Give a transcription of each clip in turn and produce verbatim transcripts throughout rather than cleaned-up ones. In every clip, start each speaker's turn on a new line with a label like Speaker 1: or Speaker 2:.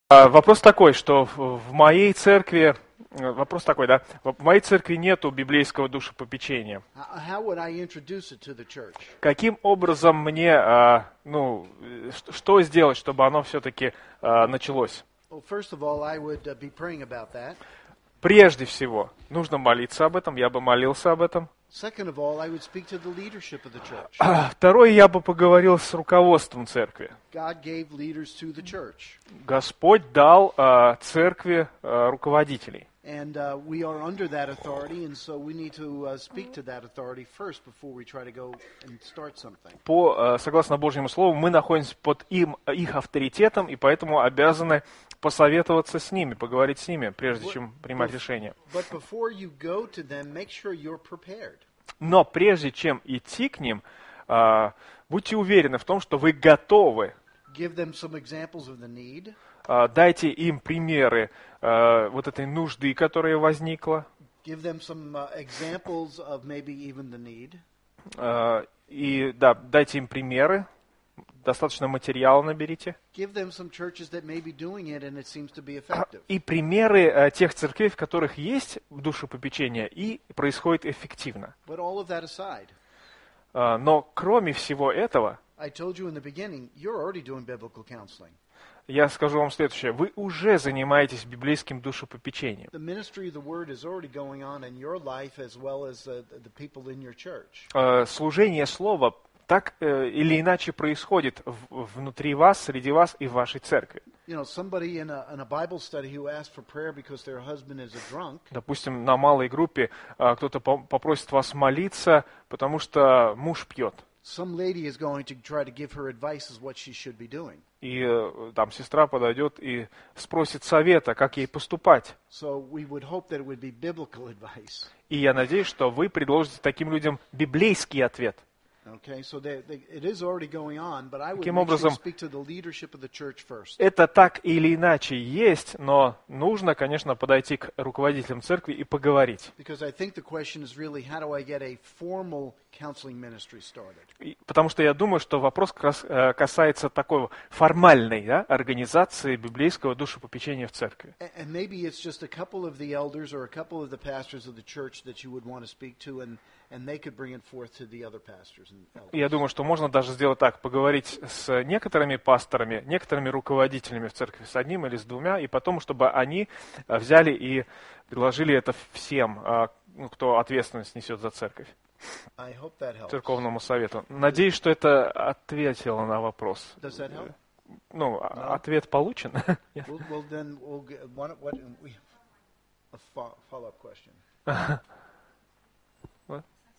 Speaker 1: А, Вопрос такой, что в в моей церкви, э, вопрос такой, да, в моей церкви нету библейского душепопечения.
Speaker 2: How how would I introduce it to the church?
Speaker 1: Каким образом мне, а, ну, э, ш- что сделать, чтобы оно все-таки началось?
Speaker 2: Well, first of all, I would uh, be praying about that.
Speaker 1: Прежде всего, нужно молиться об этом, я бы молился об этом.
Speaker 2: Second of all, I would speak to the leadership of the church.
Speaker 1: А, Второе, я бы поговорил с руководством церкви.
Speaker 2: God gave leaders to the church.
Speaker 1: Господь дал а, церкви а, руководителей.
Speaker 2: And uh, we are under that authority, and so we need to uh, speak to that authority first before we try to go and start something.
Speaker 1: По, а, согласно Божьему Слову, мы находимся под им, их авторитетом, и поэтому обязаны посоветоваться с ними, поговорить с ними, прежде чем принимать решение.
Speaker 2: But before you go to them, make sure you're prepared.
Speaker 1: Но прежде чем идти к ним, а, будьте уверены в том, что вы готовы.
Speaker 2: Give them some examples of the need.
Speaker 1: А, Дайте им примеры а, вот этой нужды, которая возникла.
Speaker 2: Give them some uh, examples of maybe even the need.
Speaker 1: А, И да, дайте им примеры. Достаточно материала наберите.
Speaker 2: Give them some churches that may be doing it and it seems to be effective.
Speaker 1: И примеры а, тех церквей, в которых есть душепопечение и происходит эффективно.
Speaker 2: But all of that aside,
Speaker 1: А, Но кроме всего этого,
Speaker 2: I told you in the beginning, you're already doing biblical counseling.
Speaker 1: я скажу вам следующее. Вы уже занимаетесь библейским душепопечением.
Speaker 2: The ministry of the word is already going on in your life as well as uh, the people in your church.
Speaker 1: А, Служение слова так э, или иначе происходит в- внутри вас, среди вас и в вашей церкви.
Speaker 2: You know, somebody in a, in a Bible study who asked for prayer because their husband is a drunk,
Speaker 1: Допустим, на малой группе а, кто-то по- попросит вас молиться, потому что муж пьет.
Speaker 2: some lady is going to try to give her advice as what she should be doing.
Speaker 1: И э, там сестра подойдет и спросит совета, как ей поступать.
Speaker 2: So we would hope that it would be biblical advice.
Speaker 1: И я надеюсь, что вы предложите таким людям библейский ответ.
Speaker 2: Okay, so they, they, it is already going on, but I would
Speaker 1: Таким
Speaker 2: make sure
Speaker 1: образом,
Speaker 2: to speak to the leadership of the church first.
Speaker 1: Это так или иначе есть, но нужно, конечно, подойти к руководителям церкви и поговорить.
Speaker 2: Because I think the question is really, how do I get a formal counseling ministry started?
Speaker 1: И- Потому что я думаю, что вопрос как раз э, касается такой формальной, да, организации библейского душепопечения в церкви.
Speaker 2: A- And maybe it's just a couple of the elders or a couple of the pastors of the church that you would want to speak to, and, and they could bring it forth to the other pastors and elders.
Speaker 1: Я думаю, что можно даже сделать так, поговорить с некоторыми пасторами, некоторыми руководителями в церкви, с одним или с двумя, и потом, чтобы они э, взяли и предложили это всем, э, ну, кто ответственность несет за церковь,
Speaker 2: I hope that helps.
Speaker 1: церковному совету. Надеюсь, что это ответило на вопрос.
Speaker 2: Does that help?
Speaker 1: Ну, а- ответ получен. Нет?
Speaker 2: Well, well then we'll get one. What we a fo- follow-up question.
Speaker 1: Вот.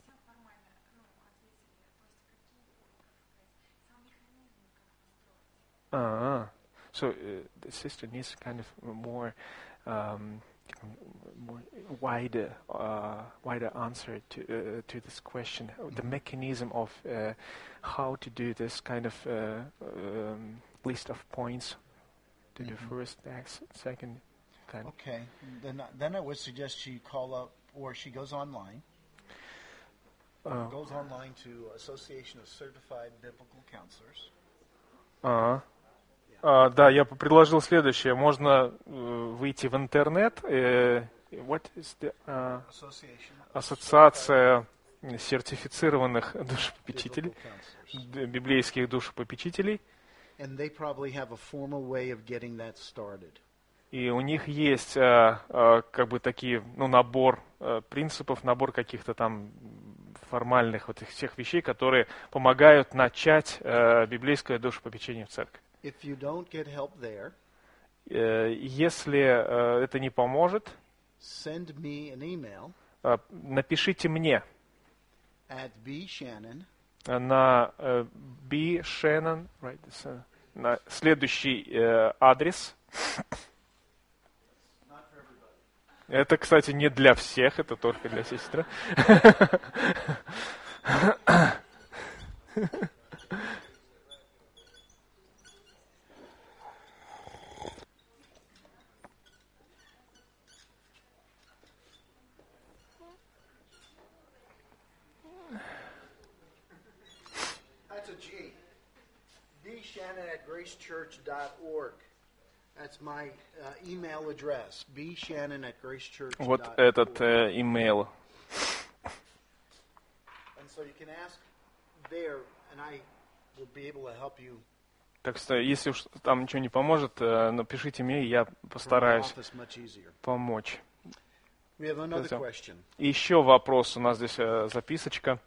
Speaker 1: Ah, so uh, the sister needs kind of more, um, more wider, uh, wider answer to uh, to this question. The mechanism of uh, how to do this kind of uh, um, list of points to the first, next, second, kind.
Speaker 2: Okay, then I- then I would suggest she call up or she goes online.
Speaker 1: Uh,
Speaker 2: Goes online to Association of Certified Biblical Counselors.
Speaker 1: А, а, да, я бы предложил следующее. Можно э, выйти в интернет. э, what is the, а,
Speaker 2: Association of
Speaker 1: ассоциация сертифицированных душепопечителей,
Speaker 2: Biblical Counselors.
Speaker 1: д- библейских душепопечителей.
Speaker 2: And they probably have a formal way of getting that started.
Speaker 1: И у них есть а, а, как бы такие, ну, набор а, принципов, набор каких-то там формальных вот этих всех вещей, которые помогают начать а, библейское душепопечение в церкви.
Speaker 2: If you don't get help there,
Speaker 1: Э, Если э, это не поможет,
Speaker 2: send me an email
Speaker 1: э, напишите мне
Speaker 2: at bshannon
Speaker 1: на э, B. Shannon, right, this, э, на следующий э, адрес. Это, кстати, не для всех, это только для сестры.
Speaker 2: That's a G. bshannon at gracechurch dot org. That's my uh, email address, b shannon at grace church.
Speaker 1: Вот этот э, имейл.
Speaker 2: And so you can ask there, and I will be able to help you.
Speaker 1: Так что, если уж там ничего не поможет, э, напишите мне, и я постараюсь помочь.
Speaker 2: We have another question.
Speaker 1: И еще вопрос, у нас здесь э, записочка.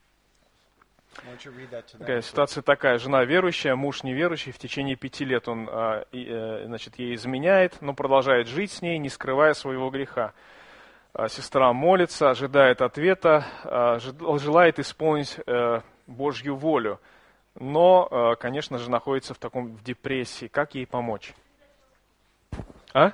Speaker 1: Такая ситуация такая: жена верующая, муж неверующий, в течение пяти лет он э, э, значит, ей изменяет, но продолжает жить с ней, не скрывая своего греха. Э, сестра молится, ожидает ответа, э, желает исполнить э, Божью волю, но, э, конечно же, находится в таком в депрессии. Как ей помочь? А?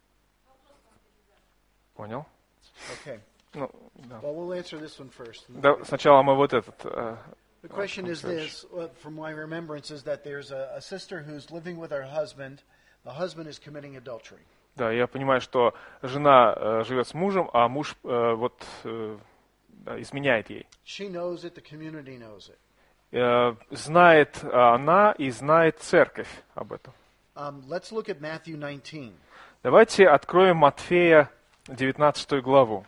Speaker 1: Понял?
Speaker 2: Okay.
Speaker 1: Ну, да.
Speaker 2: Well, we'll answer this one first.
Speaker 1: Да, сначала мы вот этот. Uh,
Speaker 2: the question is this, uh, from my remembrance, is that there's a, a sister who's living with her husband. The husband is committing adultery.
Speaker 1: Да, я понимаю, что жена uh, живет с мужем, а муж uh, вот uh, да, изменяет ей.
Speaker 2: She knows it, the community knows it.
Speaker 1: Uh, знает она и знает церковь об этом.
Speaker 2: Um, let's look at Matthew nineteen.
Speaker 1: Давайте откроем Матфея девятнадцатую главу.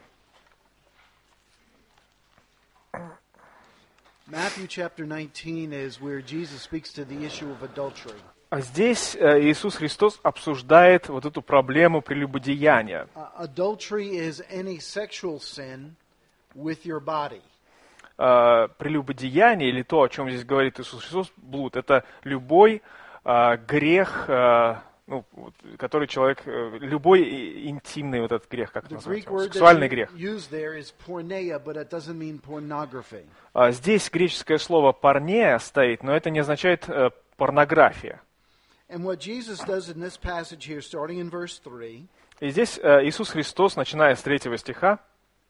Speaker 2: Matthew chapter nineteen is where Jesus speaks to the issue of adultery.
Speaker 1: А здесь э, Иисус Христос обсуждает вот эту проблему прелюбодеяния.
Speaker 2: Uh, adultery is any sexual sin with your body.
Speaker 1: Э, прелюбодеяние, или то, о чем здесь говорит Иисус Христос, блуд, это любой э, грех, э, ну, вот, который человек, э, любой интимный вот этот грех, как это называется, сексуальный грех. А здесь греческое слово «порнея» стоит, но это не означает э, порнография. И здесь э, Иисус Христос, начиная с третьего стиха,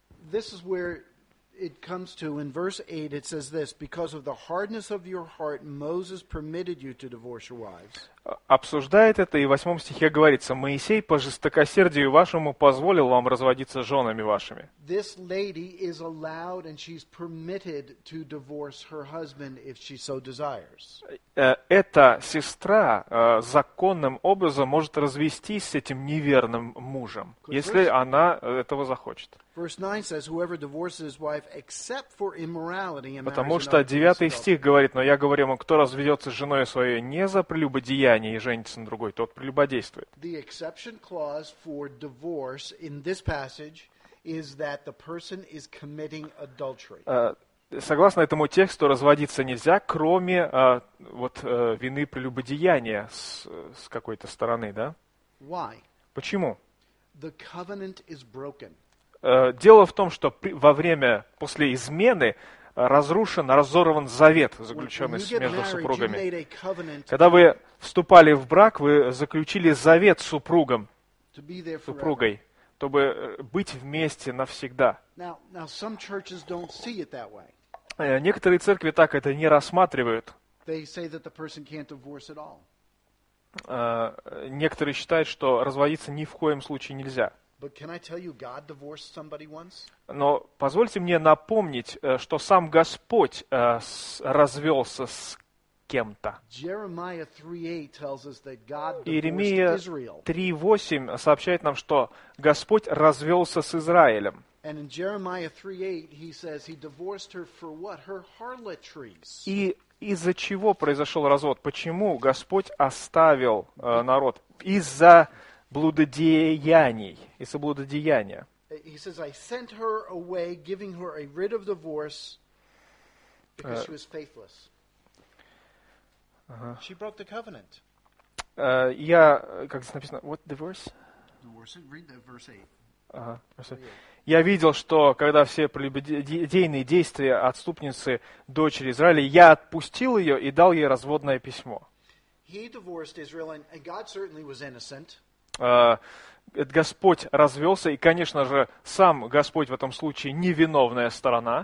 Speaker 2: it comes to, in verse eight, it says this: because of the hardness of your heart, Moses permitted you to divorce your wives.
Speaker 1: Обсуждает это, и в восьмом стихе говорится: Моисей по жестокосердию вашему позволил вам разводиться с женами вашими.
Speaker 2: This lady is allowed and she's permitted to divorce her husband if she so desires.
Speaker 1: Эта сестра э, законным образом может развестись с этим неверным мужем, если она этого захочет. Потому что девятый стих говорит: но я говорю ему, кто разведется с женой своей не за прелюбодеяние и женится на другой, тот прелюбодействует. Согласно этому тексту, разводиться нельзя, кроме а, вот, а, вины прелюбодеяния с, с какой-то стороны, да?
Speaker 2: Why?
Speaker 1: Почему?
Speaker 2: The covenant is broken.
Speaker 1: А, дело в том, что при, во время, после измены, разрушен, разорван завет, заключенный между супругами. Когда вы вступали в брак, вы заключили завет с супругом, супругой, чтобы быть вместе навсегда.
Speaker 2: Now, now some churches don't see it that way.
Speaker 1: Некоторые церкви так это не рассматривают.
Speaker 2: They say that the person can't divorce at all.
Speaker 1: Некоторые считают, что разводиться ни в коем случае нельзя.
Speaker 2: But can I tell you, God divorced somebody once?
Speaker 1: Но позвольте мне напомнить, что сам Господь развелся с кем-то. Иеремия три восемь сообщает нам, что Господь развелся с Израилем. И из-за чего произошел развод? Почему Господь оставил э, народ? Из-за блудодеяний, из-за блудодеяния.
Speaker 2: He says, I sent her away, giving her a writ of divorce because she was faithless.
Speaker 1: Uh-huh.
Speaker 2: She broke the covenant.
Speaker 1: Uh, я, как здесь написано, what divorce?
Speaker 2: Divorce. Read the verse eight.
Speaker 1: Uh-huh. Я видел, что когда все прелюбодейные действия отступницы дочери Израиля, я отпустил ее и дал ей разводное письмо.
Speaker 2: He divorced Israel, and God certainly was innocent.
Speaker 1: Uh, Господь развелся, и, конечно же, сам Господь в этом случае невиновная сторона.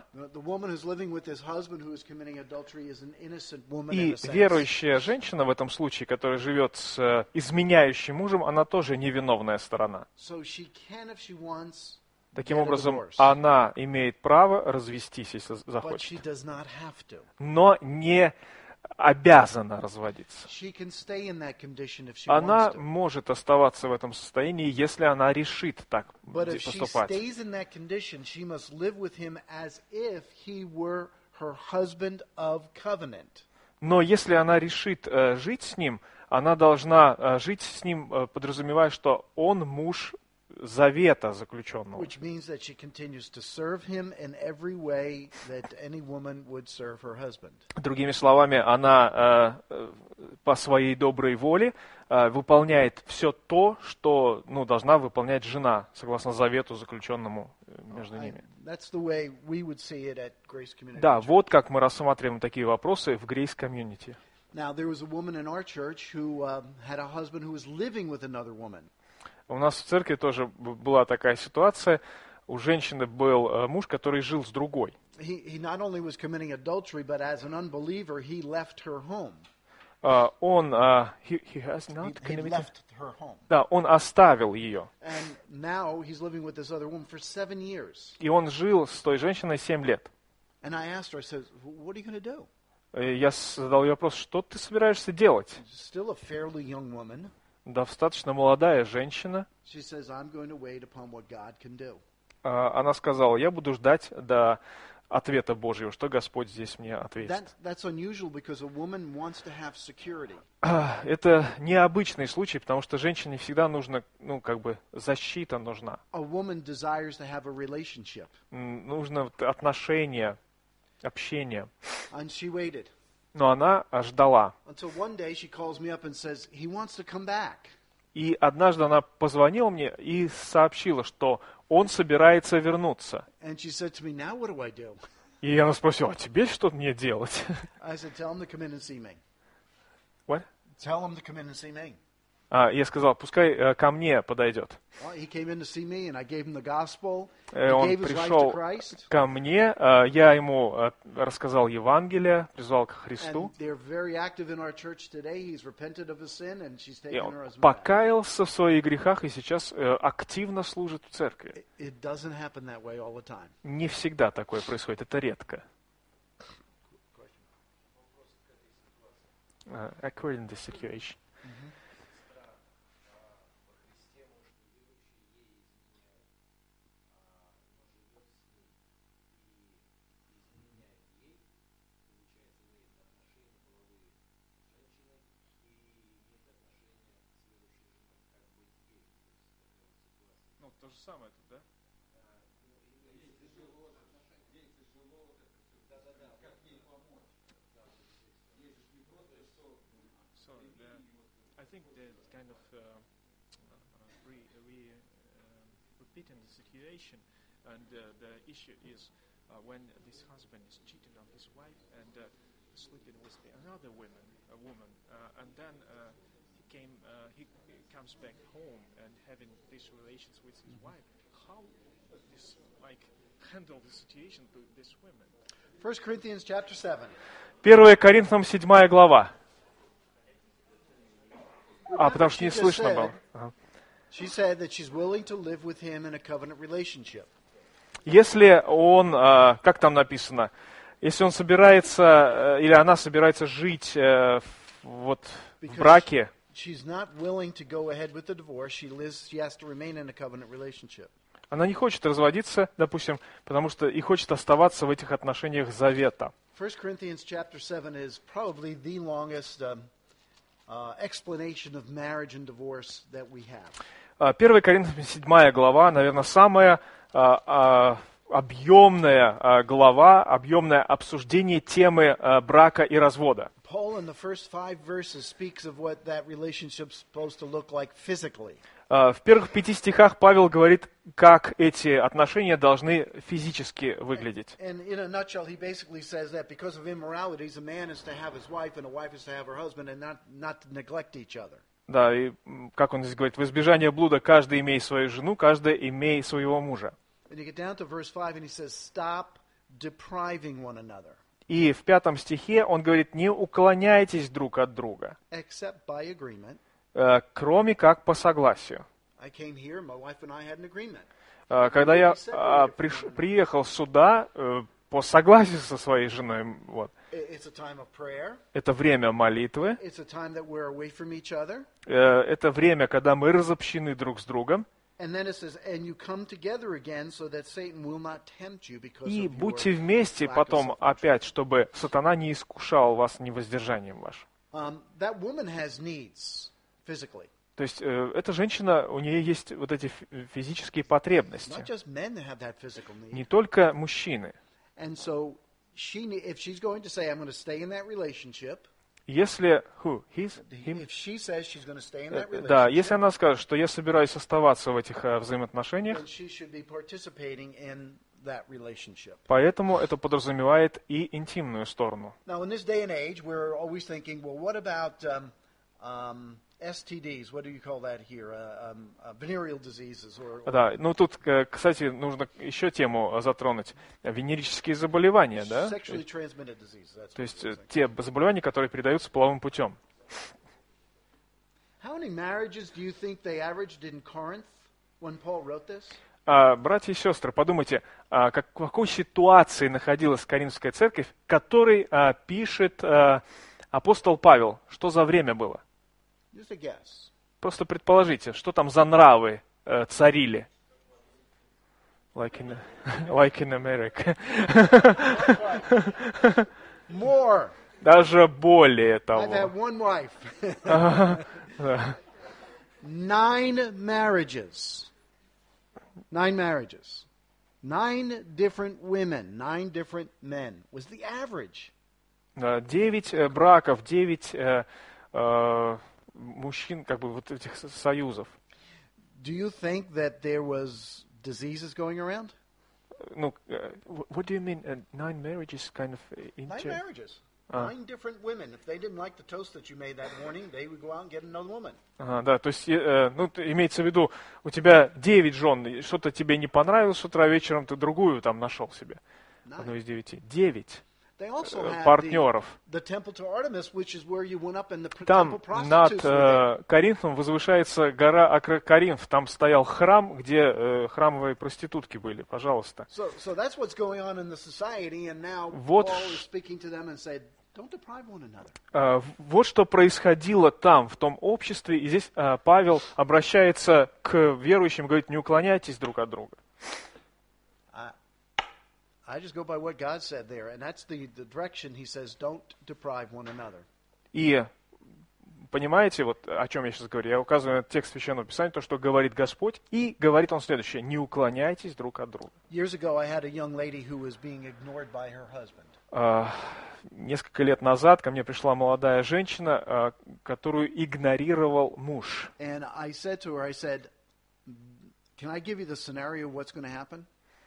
Speaker 1: И верующая женщина в этом случае, которая живет с изменяющим мужем, она тоже невиновная сторона. Таким образом, она имеет право развестись, если захочет. Но не обязана разводиться.
Speaker 2: She can stay in that condition if she
Speaker 1: Она
Speaker 2: wants to.
Speaker 1: может оставаться в этом состоянии, если она решит так
Speaker 2: But if she
Speaker 1: поступать.
Speaker 2: stays in that condition, she must live with him as if he were her husband of covenant.
Speaker 1: Но если она решит э, жить с ним, она должна э, жить с ним, э, подразумевая, что он муж завета заключенного.
Speaker 2: Which means that she continues to serve him in every way that any woman would serve her husband.
Speaker 1: Другими словами, она э, по своей доброй воле э, выполняет все то, что ну, должна выполнять жена, согласно завету, заключенному между ними.
Speaker 2: That's the way we would see it at Grace Community.
Speaker 1: Да, вот как мы рассматриваем такие вопросы в Grace Community.
Speaker 2: Now, there was a woman in our church who um, had a husband who was living with another woman.
Speaker 1: У нас в церкви тоже была такая ситуация. У женщины был э, муж, который жил с другой.
Speaker 2: He, he not only was committing adultery, but as an unbeliever, he left her home.
Speaker 1: Uh, он, uh, he, he has not
Speaker 2: He, he
Speaker 1: committed-
Speaker 2: left her home.
Speaker 1: Да, он оставил ее.
Speaker 2: And now he's living with this other woman for seven years.
Speaker 1: И он жил с той женщиной семь лет.
Speaker 2: And I asked her, I said, what are you going to do?
Speaker 1: И я задал ей вопрос, что ты собираешься делать?
Speaker 2: Still a fairly young woman.
Speaker 1: Достаточно молодая женщина.
Speaker 2: She says, I'm going to wait upon what God can do.
Speaker 1: Uh, она сказала, я буду ждать до ответа Божьего, что Господь здесь мне ответит.
Speaker 2: That, that's unusual because a woman wants to have security.
Speaker 1: А, Это необычный случай, потому что женщине всегда нужно, ну, как бы, защита нужна.
Speaker 2: A woman desires to have a relationship.
Speaker 1: М, Нужно вот отношения, общение.
Speaker 2: And she waited
Speaker 1: Но она а, ждала.
Speaker 2: until one day she calls me up and says, he wants to come back.
Speaker 1: И однажды она позвонила мне и сообщила, что он собирается вернуться.
Speaker 2: And she said to me, now what do I do?
Speaker 1: И она спросила, а тебе что мне делать?
Speaker 2: I said, tell him to come in and see me.
Speaker 1: What?
Speaker 2: Tell him to come in and see me.
Speaker 1: А, я сказал, пускай э, ко мне подойдет.
Speaker 2: Well, he came in to see me, and I gave him the gospel.
Speaker 1: Э,
Speaker 2: He
Speaker 1: Он
Speaker 2: gave his life to
Speaker 1: пришел
Speaker 2: Christ.
Speaker 1: ко мне, э, я ему э, рассказал Евангелие, призвал к Христу.
Speaker 2: And they're very active in our church today. He's repented of his sin, and she's
Speaker 1: И
Speaker 2: taken
Speaker 1: он
Speaker 2: her husband back.
Speaker 1: покаялся в своих грехах и сейчас э, активно служит в церкви.
Speaker 2: It doesn't happen that way all the time.
Speaker 1: Не всегда такое происходит, это редко. Uh, according to the situation. Ну, то же самое тут, да? So the, I think that kind of uh, uh, re, re, uh, repeating the situation, and uh, the issue is uh, when this husband is cheating on his wife and uh, sleeping with another woman, a woman, uh, and then uh, he came, uh, he, he comes back home and having these relations with his wife. How this like handle the situation to this women?
Speaker 2: First Corinthians chapter seven.
Speaker 1: первое Коринфянам седьмая глава. А, потому что не
Speaker 2: She just
Speaker 1: слышно
Speaker 2: said-
Speaker 1: было. Ага.
Speaker 2: She said that she's willing to live with him in a covenant relationship.
Speaker 1: Если он, а, как там написано, если он собирается, э, или она собирается жить э, в- вот в
Speaker 2: Because
Speaker 1: браке,
Speaker 2: She's not willing to go ahead with the divorce. She lives. She has to remain in a covenant relationship.
Speaker 1: она не хочет разводиться, допустим, потому что и хочет оставаться в этих отношениях завета.
Speaker 2: First Corinthians chapter seven is probably the longest um, uh, explanation of marriage and divorce that we have.
Speaker 1: А, первое Коринфянам седьмая глава, наверное, самая а, а, объемная а, глава, объемное обсуждение темы а, брака и развода.
Speaker 2: Paul in the first five verses speaks of what that relationship's supposed to look like physically.
Speaker 1: А, В первых пяти стихах Павел говорит, как эти отношения должны физически выглядеть.
Speaker 2: And in a nutshell, he basically says that because of immoralities, a man is to have his wife and a wife is to have her husband and not, not to neglect each other.
Speaker 1: Да, и м, как он здесь говорит, в избежание блуда каждый имей свою жену, каждый имей своего мужа.
Speaker 2: And you get down to verse five and he says, stop depriving one another,
Speaker 1: И в пятом стихе он говорит, не уклоняйтесь друг от друга,
Speaker 2: except by agreement.
Speaker 1: э, кроме как по согласию.
Speaker 2: I came here, my wife and I had an agreement.
Speaker 1: Э, Когда я а, приш- приехал сюда э, по согласию со своей женой, вот,
Speaker 2: It's a time of prayer.
Speaker 1: Это время молитвы.
Speaker 2: It's a time that we're away from each other.
Speaker 1: Это время, когда мы разобщены друг с другом.
Speaker 2: And then it says, and you come together again, so that Satan will not tempt you because
Speaker 1: И
Speaker 2: of your
Speaker 1: будьте вместе
Speaker 2: lack of
Speaker 1: потом
Speaker 2: self-control.
Speaker 1: опять, чтобы сатана не искушал вас невоздержанием вашим.
Speaker 2: Um, that woman has needs physically.
Speaker 1: То есть э, эта женщина, у нее есть вот эти фи- физические потребности.
Speaker 2: Not just men that have that physical need.
Speaker 1: Не только мужчины.
Speaker 2: And so she, ne- if she's going to say, I'm going to stay in that relationship,
Speaker 1: Если... Who? His? Him?
Speaker 2: if she says she's going to stay in that
Speaker 1: Э, Да, если
Speaker 2: relationship,
Speaker 1: она скажет, что я собираюсь оставаться в этих э, взаимоотношениях,
Speaker 2: then she should be participating in that relationship.
Speaker 1: поэтому это подразумевает и интимную сторону.
Speaker 2: Now, in this day and age, we're always thinking, well, what about um, um, S T Ds? What do you call that here? Uh, um, uh, venereal diseases? Or, or
Speaker 1: Да, ну тут, э, кстати, нужно еще тему затронуть. Венерические заболевания, да?
Speaker 2: sexually transmitted diseases. That's
Speaker 1: То
Speaker 2: what
Speaker 1: есть
Speaker 2: we're
Speaker 1: э,
Speaker 2: saying.
Speaker 1: те заболевания, которые передаются половым путем.
Speaker 2: How many marriages do you think they averaged in Corinth when Paul wrote this?
Speaker 1: А, братья и сестры, подумайте, а, как, в какой ситуации находилась Коринфская церковь, которой а, пишет а, апостол Павел? Что за время было?
Speaker 2: Just a guess.
Speaker 1: Просто предположите, что там за нравы э, царили? Like in, like in America.
Speaker 2: More.
Speaker 1: Даже более
Speaker 2: I've
Speaker 1: того.
Speaker 2: had one wife.
Speaker 1: Да.
Speaker 2: Nine marriages. Nine marriages. Nine different women. Nine different men was the average.
Speaker 1: Да, Девять э, браков, девять э, э, мужчин, как бы вот этих со- союзов.
Speaker 2: Do you think that there was diseases going around?
Speaker 1: Ну, э, what do you mean? Uh, nine marriages kind of uh,
Speaker 2: Nine
Speaker 1: inter...
Speaker 2: marriages.
Speaker 1: Ah.
Speaker 2: Nine different women. If they didn't like the toast that you made that morning, they would go out and get another woman.
Speaker 1: Ага, да, то есть, э, ну, т- имеется в виду, у тебя девять жен, и что-то тебе не понравилось с утра, вечером ты другую там нашел себе. Одну
Speaker 2: Nine.
Speaker 1: из девяти. Девять
Speaker 2: They also
Speaker 1: э,
Speaker 2: had the,
Speaker 1: партнеров.
Speaker 2: the temple to Artemis, which is where you went up and the pr-
Speaker 1: Там
Speaker 2: temple
Speaker 1: над
Speaker 2: prostitutes were there.
Speaker 1: э, Коринфом возвышается гора Акро- Коринф. Там стоял храм, где э, храмовые проститутки были. Пожалуйста.
Speaker 2: So, so that's what's going on in the society, and now
Speaker 1: Вот
Speaker 2: Paul
Speaker 1: ш-
Speaker 2: is speaking to them and said, don't deprive one another.
Speaker 1: Э, вот что происходило там, в том обществе. И здесь э, Павел обращается к верующим, говорит, не уклоняйтесь друг от друга.
Speaker 2: I, I just go by what God said there, and that's the, the direction he says, don't deprive one another.
Speaker 1: И понимаете, вот о чем я сейчас говорю? Я указываю на текст Священного Писания, то, что говорит Господь, и говорит Он следующее: не уклоняйтесь друг от друга.
Speaker 2: Years ago, I had a young lady who was being ignored by her husband.
Speaker 1: А, несколько лет назад ко мне пришла молодая женщина, а, которую игнорировал муж.
Speaker 2: And I said to her, I said, can I give you the scenario of what's going to happen?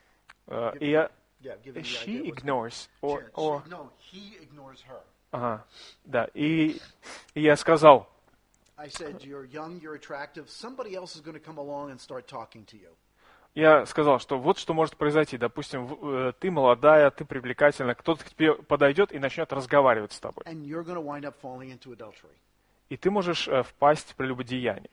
Speaker 1: А, и я...
Speaker 2: Yeah, give you the
Speaker 1: She
Speaker 2: idea what's
Speaker 1: ignores. Or,
Speaker 2: She-
Speaker 1: or,
Speaker 2: she- no, he ignores her.
Speaker 1: ага, да, и, и я сказал,
Speaker 2: I said, you're young, you're attractive. Somebody else is going to come along and start talking to you.
Speaker 1: я сказал, что вот что может произойти. Допустим, в- э, ты молодая, ты привлекательна, кто-то к тебе подойдет и начнет разговаривать с тобой.
Speaker 2: And you're going to wind up falling into adultery.
Speaker 1: И ты можешь э, впасть в прелюбодеяние.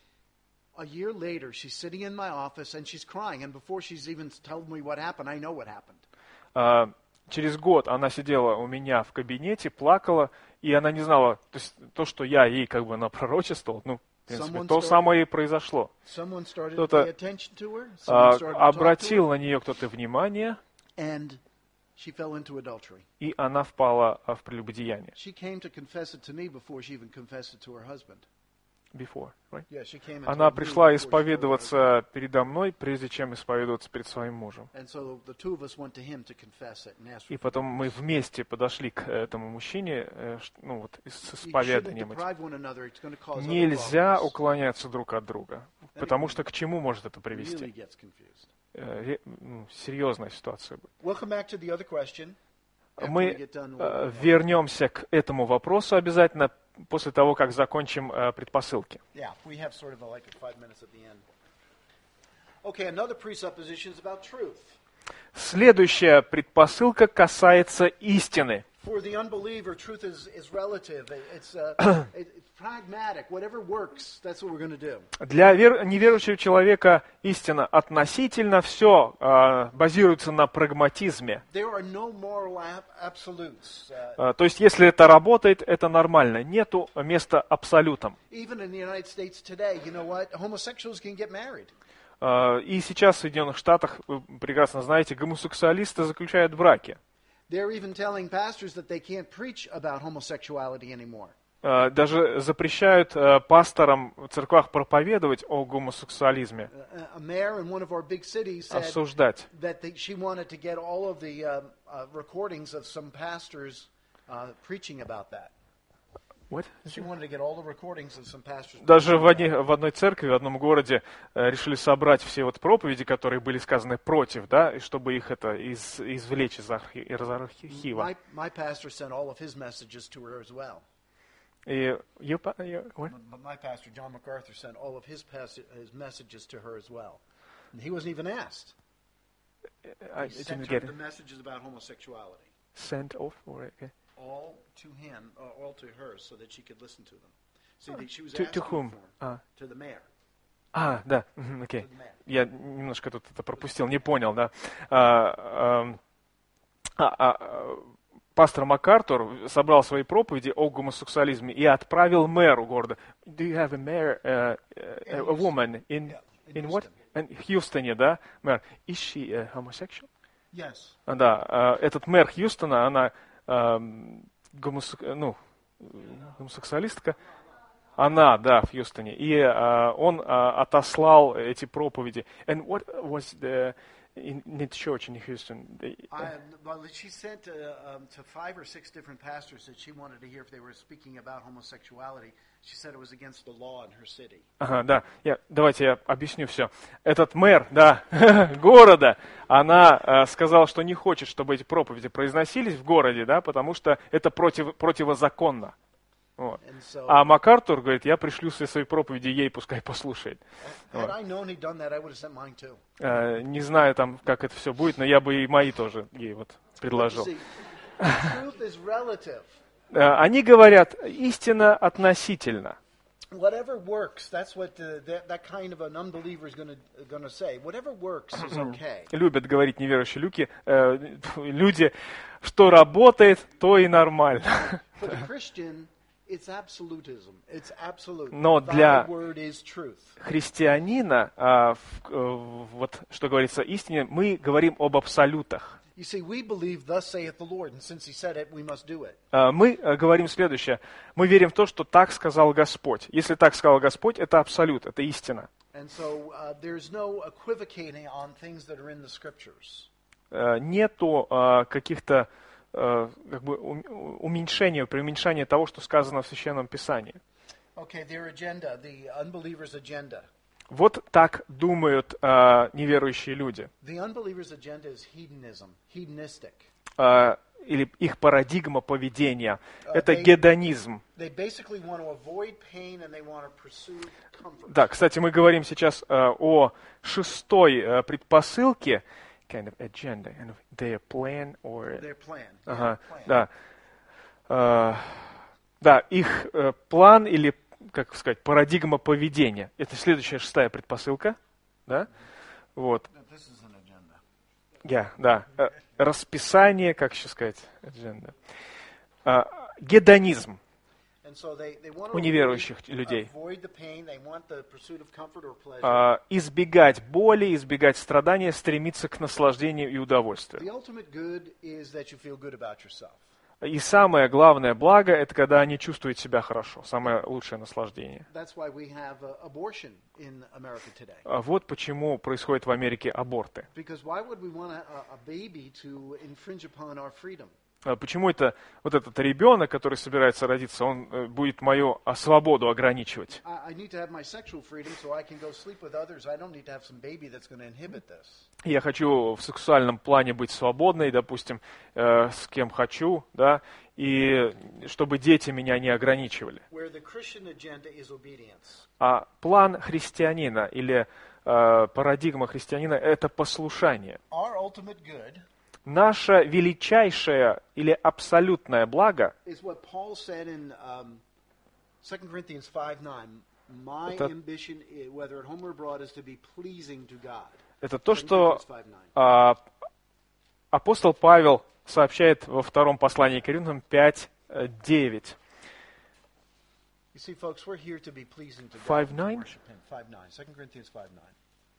Speaker 2: A year later, she's sitting in my office and she's crying. And before she's even told me what happened, I know what happened.
Speaker 1: А, через год она сидела у меня в кабинете, плакала, и она не знала, то есть то, что я ей как бы напророчествовал, ну, в принципе,
Speaker 2: Someone
Speaker 1: то
Speaker 2: started-
Speaker 1: самое и произошло.
Speaker 2: Someone started to
Speaker 1: Кто-то,
Speaker 2: pay attention to her.
Speaker 1: А,
Speaker 2: Someone started to talk
Speaker 1: обратил
Speaker 2: to
Speaker 1: на нее кто-то внимание,
Speaker 2: her, and she fell into adultery.
Speaker 1: и она впала а, в прелюбодеяние.
Speaker 2: She came to confess it to me before she even confessed it to her husband.
Speaker 1: Before, right?
Speaker 2: Yeah, she came and
Speaker 1: Она
Speaker 2: told me
Speaker 1: пришла
Speaker 2: before she told her husband.
Speaker 1: исповедоваться передо мной, прежде чем исповедоваться перед своим мужем.
Speaker 2: And so the two of us went to him to confess it and ask for
Speaker 1: И потом мы вместе подошли к этому мужчине, э, ш- ну вот, с
Speaker 2: You shouldn't
Speaker 1: исповеданием этим.
Speaker 2: deprive one another. It's going to cause other
Speaker 1: Нельзя
Speaker 2: problems.
Speaker 1: уклоняться друг от друга, потому что к чему может это
Speaker 2: Really
Speaker 1: привести?
Speaker 2: gets confused.
Speaker 1: Э, ре- ну, серьезная ситуация будет.
Speaker 2: We'll come back to the other question after we
Speaker 1: Мы
Speaker 2: get done
Speaker 1: э,
Speaker 2: with-
Speaker 1: вернемся к этому вопросу обязательно после того, как закончим э, предпосылки.
Speaker 2: Yeah, we have sort of a, like a five minutes at the end. Okay, another presupposition is about truth.
Speaker 1: Следующая предпосылка касается истины.
Speaker 2: For the unbeliever, truth is, is relative. It's, uh, it's pragmatic. Whatever works, that's what we're going to do.
Speaker 1: Для вер... неверующего человека истина относительно, все э, базируется на прагматизме.
Speaker 2: There are no moral ab- absolutes.
Speaker 1: Uh, то есть, если это работает, это нормально. Нету места абсолютам.
Speaker 2: Even in the United States today, you know what? Homosexuals can get married.
Speaker 1: Uh, и сейчас в Соединенных Штатах, вы прекрасно знаете, гомосексуалисты заключают браки.
Speaker 2: They're even telling pastors that they can't preach about homosexuality anymore.
Speaker 1: Uh, даже запрещают uh, пасторам в церквах проповедовать о гомосексуализме,
Speaker 2: A mayor in one of our big cities said
Speaker 1: обсуждать.
Speaker 2: that they, she wanted to get all of the uh, uh, recordings of some pastors uh, preaching about that.
Speaker 1: What?
Speaker 2: She wanted to get all the recordings of some pastors.
Speaker 1: Даже в, одни, в одной церкви, в одном городе э, решили собрать все вот проповеди, которые были сказаны против, да, и чтобы их это из, извлечь из, архи, из архива.
Speaker 2: My, my pastor sent all of his messages to her as well.
Speaker 1: И you, you, what?
Speaker 2: But my pastor, John MacArthur, sent all of his, pas- his messages to her as well. And he wasn't even asked.
Speaker 1: I
Speaker 2: He
Speaker 1: didn't
Speaker 2: sent her
Speaker 1: get
Speaker 2: the
Speaker 1: it.
Speaker 2: messages about homosexuality.
Speaker 1: Sent off or okay.
Speaker 2: All to him, uh, all to her, so that she could listen to them. See, they, she was
Speaker 1: To,
Speaker 2: asking
Speaker 1: to whom?
Speaker 2: for 'em,
Speaker 1: А,
Speaker 2: to the mayor.
Speaker 1: а да, мгм, окей.
Speaker 2: To the mayor.
Speaker 1: Я немножко тут это пропустил, не понял, да. А, ам, а, а, пастор МакАртур собрал свои проповеди о гомосексуализме и отправил мэру города. Do you have a mayor, uh, uh, a woman in
Speaker 2: Yeah, in
Speaker 1: in what?
Speaker 2: Houston.
Speaker 1: In Хьюстоне, да, мэр. Is she a homosexual?
Speaker 2: Yes.
Speaker 1: А, да, а, этот мэр Хьюстона, она ам, гомосек... ну, гомосексуалистка. Она, да, в Хьюстоне. И а, он а, отослал эти проповеди. And what was the in, in the church in Houston? The,
Speaker 2: I, well, she sent uh, um, to five or six different pastors that she wanted to hear if they were speaking about homosexuality. She said it was against the law in her city.
Speaker 1: Ага, да. Я, давайте я объясню все. Этот мэр, да, города, она э, сказала, что не хочет, чтобы эти проповеди произносились в городе, да, потому что это против, противозаконно. Вот.
Speaker 2: And so,
Speaker 1: А МакАртур говорит, я пришлю все свои проповеди ей, пускай послушает.
Speaker 2: had I known he'd done that, I would have sent mine too.
Speaker 1: Э, не знаю, там, как это все будет, но я бы и мои тоже ей вот предложил.
Speaker 2: See, truth is relative.
Speaker 1: Э, они говорят, истина относительно.
Speaker 2: Whatever works, that's what the, that, that kind of an unbeliever is going to say. Whatever works is okay.
Speaker 1: Любят говорить неверующие люки, э, люди, что работает, то и нормально.
Speaker 2: For the Christian, it's absolutism. It's absolute.
Speaker 1: Но
Speaker 2: Thy
Speaker 1: для
Speaker 2: word is truth.
Speaker 1: христианина, а, в- э, вот что говорится истине, мы говорим об абсолютах.
Speaker 2: You see, we believe, thus saith the Lord, and since he said it, we must do it.
Speaker 1: А, Мы э, говорим следующее. Мы верим в то, что так сказал Господь. Если так сказал Господь, это абсолют, это истина.
Speaker 2: And so uh, there's no equivocating on things that are in the scriptures.
Speaker 1: Э, Нету а, каких-то э, как бы ум- уменьшения, преуменьшения того, что сказано в Священном Писании.
Speaker 2: Okay, their agenda, the unbeliever's agenda.
Speaker 1: Вот так думают а, неверующие люди.
Speaker 2: The unbeliever's agenda is hedonism, hedonistic.
Speaker 1: А, или их парадигма поведения.
Speaker 2: А,
Speaker 1: Это
Speaker 2: they-
Speaker 1: гедонизм.
Speaker 2: They basically want to avoid pain and they want to pursue comfort.
Speaker 1: Да, кстати, мы говорим сейчас а, о шестой а, предпосылке, kind of agenda, kind of their plan or...
Speaker 2: Their plan.
Speaker 1: Ага,
Speaker 2: yeah, plan.
Speaker 1: да. А, да, их э, план или, как сказать, парадигма поведения. Это следующая шестая предпосылка. Да? Вот.
Speaker 2: This is an agenda.
Speaker 1: Yeah, да. Э, Расписание, как еще сказать, agenda. А, гедонизм
Speaker 2: And so they, they want
Speaker 1: у
Speaker 2: to
Speaker 1: неверующих
Speaker 2: avoid,
Speaker 1: людей.
Speaker 2: avoid the pain. They want the pursuit of comfort or pleasure.
Speaker 1: А, избегать боли, избегать страдания, стремиться к наслаждению и удовольствию.
Speaker 2: The ultimate good is that you feel good about yourself.
Speaker 1: И самое главное благо – это когда они чувствуют себя хорошо. Самое лучшее наслаждение.
Speaker 2: That's why we have uh, abortion in America today.
Speaker 1: А вот почему происходят в Америке аборты.
Speaker 2: Because why would we want a, a baby to infringe upon our freedom?
Speaker 1: А почему это вот этот ребенок, который собирается родиться, он э, будет мою а, свободу ограничивать?
Speaker 2: I, I need to have my sexual freedom so I can go sleep with others. I don't need to have some baby that's going to inhibit this.
Speaker 1: Я хочу в сексуальном плане быть свободной, допустим, э, с кем хочу, да, и чтобы дети меня не ограничивали.
Speaker 2: Where the Christian agenda is obedience.
Speaker 1: А план христианина или э, парадигма христианина – это послушание.
Speaker 2: Our ultimate good
Speaker 1: Наше величайшее или абсолютное благо
Speaker 2: is what Paul said in um, Second Corinthians five nine. My
Speaker 1: Это-
Speaker 2: ambition, i- whether at home or abroad, is to be pleasing to God.
Speaker 1: это то,
Speaker 2: Second
Speaker 1: что
Speaker 2: Corinthians five nine.
Speaker 1: а, апостол Павел сообщает во втором послании к Коринфянам пять девять.
Speaker 2: You see, folks, we're here to be pleasing to God.
Speaker 1: Five
Speaker 2: and to
Speaker 1: nine?
Speaker 2: worship Him. five nine. Second Corinthians five nine.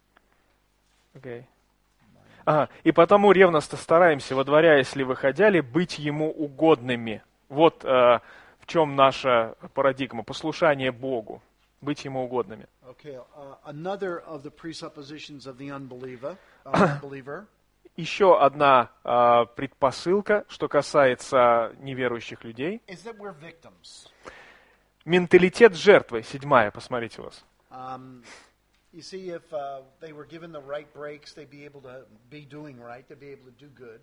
Speaker 1: Okay. Ага. И потому ревностно стараемся, водворяясь ли выходя ли, быть ему угодными. Вот э, в чем наша парадигма, послушание Богу, быть ему угодными.
Speaker 2: Okay, uh, another of the presuppositions of the unbeliever, uh, unbeliever
Speaker 1: Еще одна э, предпосылка, что касается неверующих людей.
Speaker 2: is that we're victims.
Speaker 1: Менталитет жертвы, седьмая, посмотрите у вас.
Speaker 2: Um, you see, if uh, they were given the right breaks, they'd be able to be doing right. They'd be able to do good.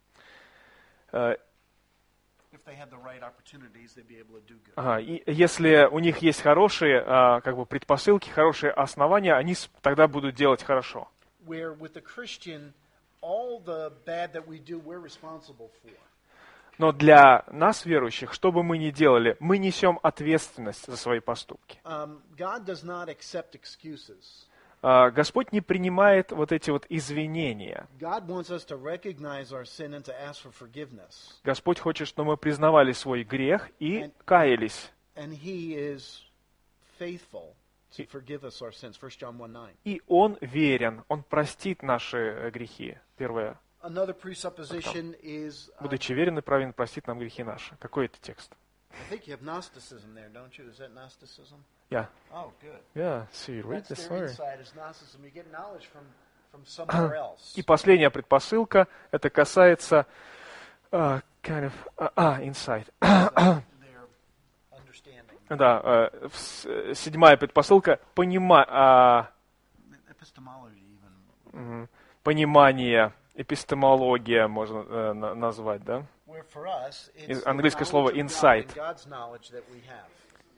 Speaker 1: Э,
Speaker 2: If they had the right opportunities, they'd be able to do good.
Speaker 1: ага, и если у них есть хорошие э, как бы предпосылки, хорошие основания, они с- тогда будут делать хорошо.
Speaker 2: Where with the Christian, all the bad that we do, we're responsible for.
Speaker 1: Но для нас, верующих, что бы мы ни делали, мы несем ответственность за свои поступки.
Speaker 2: Um, God does not accept excuses.
Speaker 1: А, Господь не принимает вот эти вот извинения.
Speaker 2: God wants us to recognize our sin and to ask for forgiveness.
Speaker 1: Господь хочет, чтобы мы признавали свой грех и каялись.
Speaker 2: And He is faithful to forgive us our sins. First John one nine.
Speaker 1: И Он верен, Он простит наши э, грехи. Первое.
Speaker 2: Another presupposition is, uh,
Speaker 1: Будучи верен и праведен, простит нам грехи наши. Какой это текст?
Speaker 2: I think you have Gnosticism there, don't you? Is that Gnosticism?
Speaker 1: Yeah.
Speaker 2: Oh, good.
Speaker 1: Yeah, so you read
Speaker 2: That's
Speaker 1: this
Speaker 2: their
Speaker 1: word.
Speaker 2: insight is Gnosticism. You get knowledge from, from somewhere else.
Speaker 1: И последняя предпосылка, это касается uh, kind of, uh, ah, insight.
Speaker 2: Their understanding.
Speaker 1: Да, э, в с- э, седьмая предпосылка, понима, а,
Speaker 2: Epistemology even.
Speaker 1: м, понимание, эпистемология можно э, на- назвать, да?
Speaker 2: Where for us, it's
Speaker 1: Из-
Speaker 2: the
Speaker 1: английское
Speaker 2: knowledge
Speaker 1: слово
Speaker 2: of God
Speaker 1: insight.
Speaker 2: and God's knowledge that we have.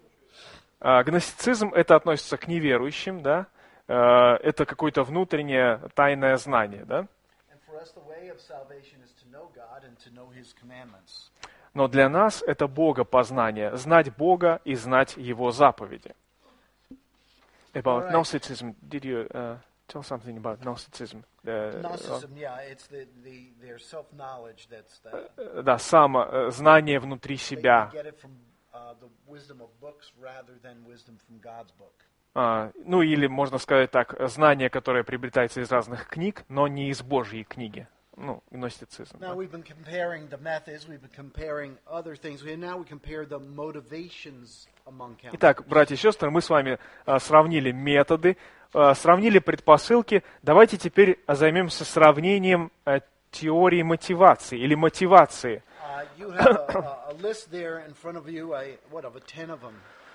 Speaker 1: А, гностицизм это относится к неверующим, да? Э, это какое-то внутреннее тайное знание, да?
Speaker 2: And for us, the way of salvation is to know God and to know His commandments.
Speaker 1: Но для нас это Богопознание, знать Бога и знать Его заповеди. About
Speaker 2: Alright.
Speaker 1: Gnosticism, did you uh, tell something about Gnosticism? Uh,
Speaker 2: Gnosticism, yeah, it's the, the their self-knowledge that's the,
Speaker 1: э, да, само э, знание внутри
Speaker 2: they,
Speaker 1: себя.
Speaker 2: they get it from uh, the wisdom of books rather than wisdom from God's book.
Speaker 1: А, ну или, можно сказать так, знание, которое приобретается из разных книг, но не из Божьей книги. Ну, гностицизм.
Speaker 2: Now
Speaker 1: да.
Speaker 2: we've been comparing the methods, we've been comparing other things, and now we compare the motivations among Catholics.
Speaker 1: Итак, братья и сестры, мы с вами а, сравнили методы, а, сравнили предпосылки. Давайте теперь займемся сравнением а, теории мотивации или мотивации.
Speaker 2: Uh, you have a, a, a list there in front of you, a, what, of a ten of them.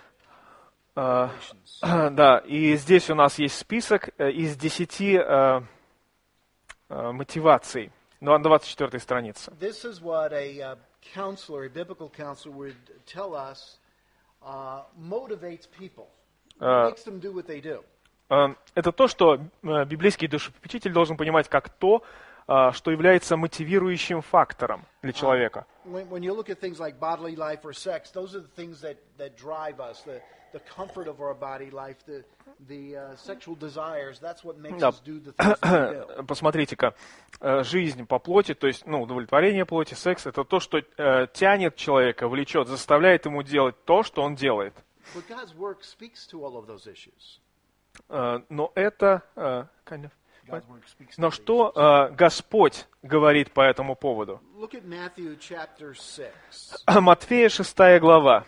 Speaker 1: А,
Speaker 2: motivations.
Speaker 1: да, и здесь у нас есть список э, из десяти а, а, мотиваций. Ну, на двадцать четвёртой странице.
Speaker 2: This is what a uh, counselor, a biblical counselor, would tell us uh, motivates people,
Speaker 1: Uh,
Speaker 2: makes them do what they do.
Speaker 1: А, это то, что э, библейский душепопечитель должен понимать как то, а, что является мотивирующим фактором для человека.
Speaker 2: When, when you look at things like bodily life or sex, those are the things that, that drive us, the, the comfort of our body life, the, the uh, sexual desires, that's what makes
Speaker 1: Да.
Speaker 2: us do the things that we do.
Speaker 1: Посмотрите-ка, э, жизнь по плоти, то есть ну, удовлетворение плоти, секс, это то, что э, тянет человека, влечет, заставляет ему делать то, что он делает.
Speaker 2: But God's work speaks to all of those issues.
Speaker 1: Э, но это... э, kind of-
Speaker 2: God's work speaks to
Speaker 1: но
Speaker 2: these
Speaker 1: что
Speaker 2: issues.
Speaker 1: э, Господь говорит по этому поводу?
Speaker 2: Look at Matthew chapter six.
Speaker 1: Матфея шестая глава.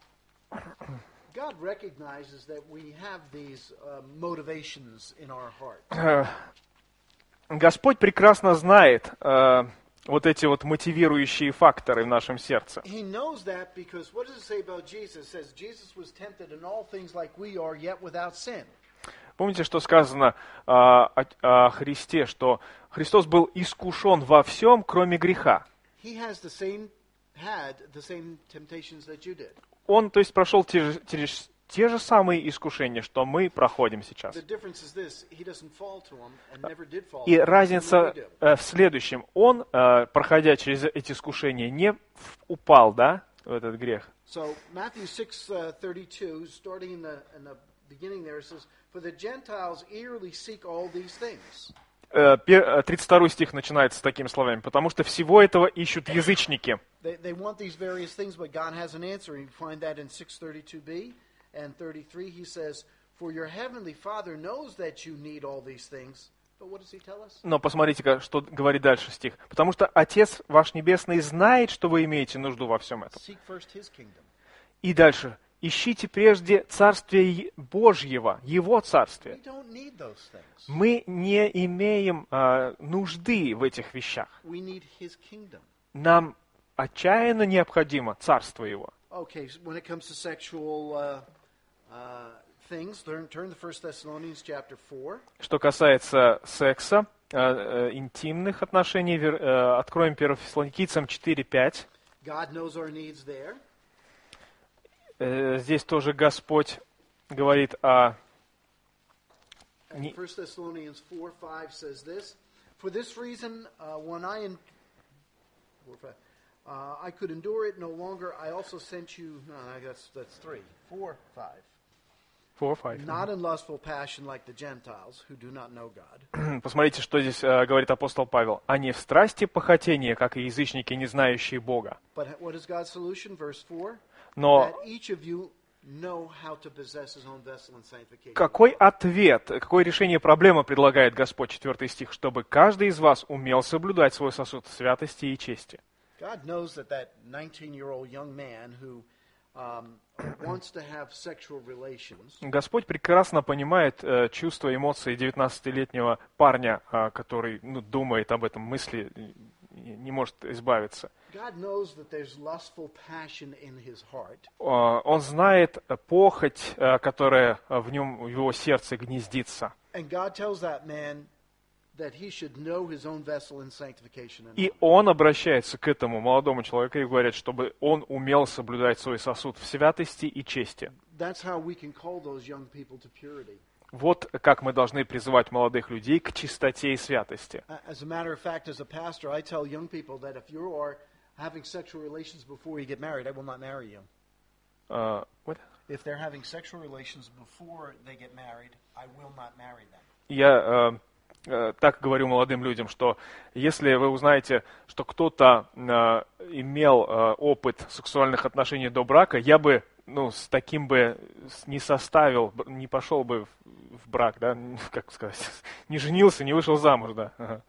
Speaker 2: God recognizes that we have these uh, motivations in our heart.
Speaker 1: Э, Господь прекрасно знает э, вот эти вот мотивирующие факторы в нашем сердце.
Speaker 2: He knows that because what does it say about Jesus? It says Jesus was tempted in all things like we are, yet without sin.
Speaker 1: Помните, что сказано э, о, о Христе, что Христос был искушен во всем, кроме греха.
Speaker 2: He has the same had the same temptations that you did.
Speaker 1: Он, то есть, прошел те же, те же- те же самые искушения, что мы проходим сейчас.
Speaker 2: The difference is this: he doesn't fall to them and never did fall.
Speaker 1: И
Speaker 2: to them,
Speaker 1: разница
Speaker 2: as we do.
Speaker 1: э, в следующем. Он, э, проходя через эти искушения, не в- упал, да, в этот грех.
Speaker 2: So Matthew six uh, thirty-two, starting in the in the beginning there, it says, "For the Gentiles eagerly seek all these things."
Speaker 1: Э, пер- э, тридцать второй стих начинается с такими словами. «Потому что всего этого ищут язычники».
Speaker 2: They, they want these various things, but God has an answer. You find that in six thirty-two b and thirty-three. He says, "For your heavenly Father knows that you need all these things." But what does he tell us?
Speaker 1: Но посмотрите, что говорит дальше стих. «Потому что Отец ваш Небесный знает, что вы имеете нужду во всем этом».
Speaker 2: Seek first his kingdom.
Speaker 1: И дальше. «Ищите прежде Царствие Божьего, Его Царствие».
Speaker 2: We don't need those things.
Speaker 1: Мы не имеем э, нужды в этих вещах.
Speaker 2: We need his kingdom.
Speaker 1: Нам отчаянно необходимо Царство Его.
Speaker 2: Okay, so when it comes to sexual uh, uh, things, turn, turn to First Thessalonians chapter four.
Speaker 1: Что касается секса, э, э, интимных отношений, вер- э, откроем первое Фессалоникийцам четыре пять.
Speaker 2: God knows our needs there.
Speaker 1: Э, Здесь тоже Господь говорит о...
Speaker 2: And
Speaker 1: Не-
Speaker 2: First Thessalonians four five says this: "For this reason, uh, when I en- four, five, uh, I could endure it no longer, I also sent you." No, no, that's that's three, four, five.
Speaker 1: Four, five.
Speaker 2: Not in lustful passion like the Gentiles who do not know God.
Speaker 1: Посмотрите, что здесь э, говорит апостол Павел. «А не в страсти похотения, как и язычники, не знающие Бога».
Speaker 2: But what is God's solution? Verse four:
Speaker 1: Но
Speaker 2: "That each of you know how to possess his own vessel in sanctification."
Speaker 1: какой ответ, какое решение проблемы предлагает Господь, четвертый стих, чтобы каждый из вас умел соблюдать свой сосуд святости и чести?
Speaker 2: God knows that that nineteen-year-old young man who um, wants to have sexual relations,
Speaker 1: Господь прекрасно понимает э, чувства, эмоции девятнадцатилетнего парня, э, который ну, думает об этом, мысли, не, не может избавиться.
Speaker 2: God knows that there's lustful passion in his heart.
Speaker 1: Э, Он знает э, похоть, э, которая э, в нем, в его сердце гнездится.
Speaker 2: And God tells that man that he should know his own vessel in sanctification. And
Speaker 1: И он обращается к этому молодому человеку и говорит, чтобы он умел соблюдать свой сосуд в святости и чести.
Speaker 2: that's how we can call those young people to purity.
Speaker 1: Вот как мы должны призывать молодых людей к чистоте и святости.
Speaker 2: A- As a matter of fact, as a pastor, I tell young people that if you are having sexual relations before you get married, I will not marry you.
Speaker 1: Uh, what?
Speaker 2: If they're having sexual relations before they get married, I will not marry them.
Speaker 1: Я э, э, так говорю молодым людям, что если вы узнаете, что кто-то э, имел э, опыт сексуальных отношений до брака, я бы ну, с таким бы с- не составил, б- не пошел бы в, в брак, да, как сказать, не женился, не вышел замуж, да. Ага.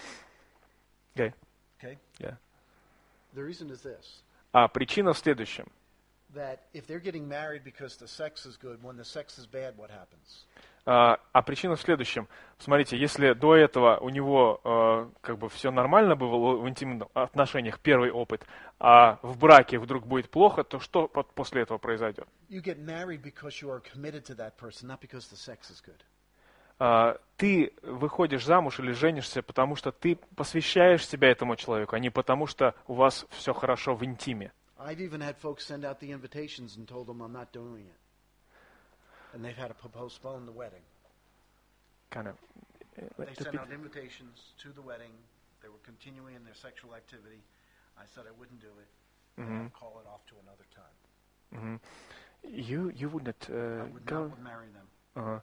Speaker 1: Okay.
Speaker 2: Okay?
Speaker 1: Yeah.
Speaker 2: The reason is this,
Speaker 1: А причина в следующем.
Speaker 2: that if they're getting married because the sex is good, when the sex is bad, what happens?
Speaker 1: А, а причина в следующем. Смотрите, если до этого у него э, как бы все нормально было в интимных отношениях, первый опыт, а в браке вдруг будет плохо, то что по- после этого произойдет?
Speaker 2: You get married because you are committed to that person, not because the sex is good.
Speaker 1: А, ты выходишь замуж или женишься, потому что ты посвящаешь себя этому человеку, а не потому что у вас все хорошо в интиме.
Speaker 2: I've even had folks send out the invitations and told them I'm not doing it. And they've had to po- postpone the wedding.
Speaker 1: Kind of, uh,
Speaker 2: They
Speaker 1: let the
Speaker 2: sent
Speaker 1: peop-
Speaker 2: out invitations to the wedding. They were continuing in their sexual activity. I said I wouldn't do it. And I'd call it off to another time.
Speaker 1: you, you would not
Speaker 2: I
Speaker 1: uh,
Speaker 2: would
Speaker 1: go...
Speaker 2: not marry them.
Speaker 1: Uh,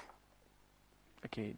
Speaker 1: okay.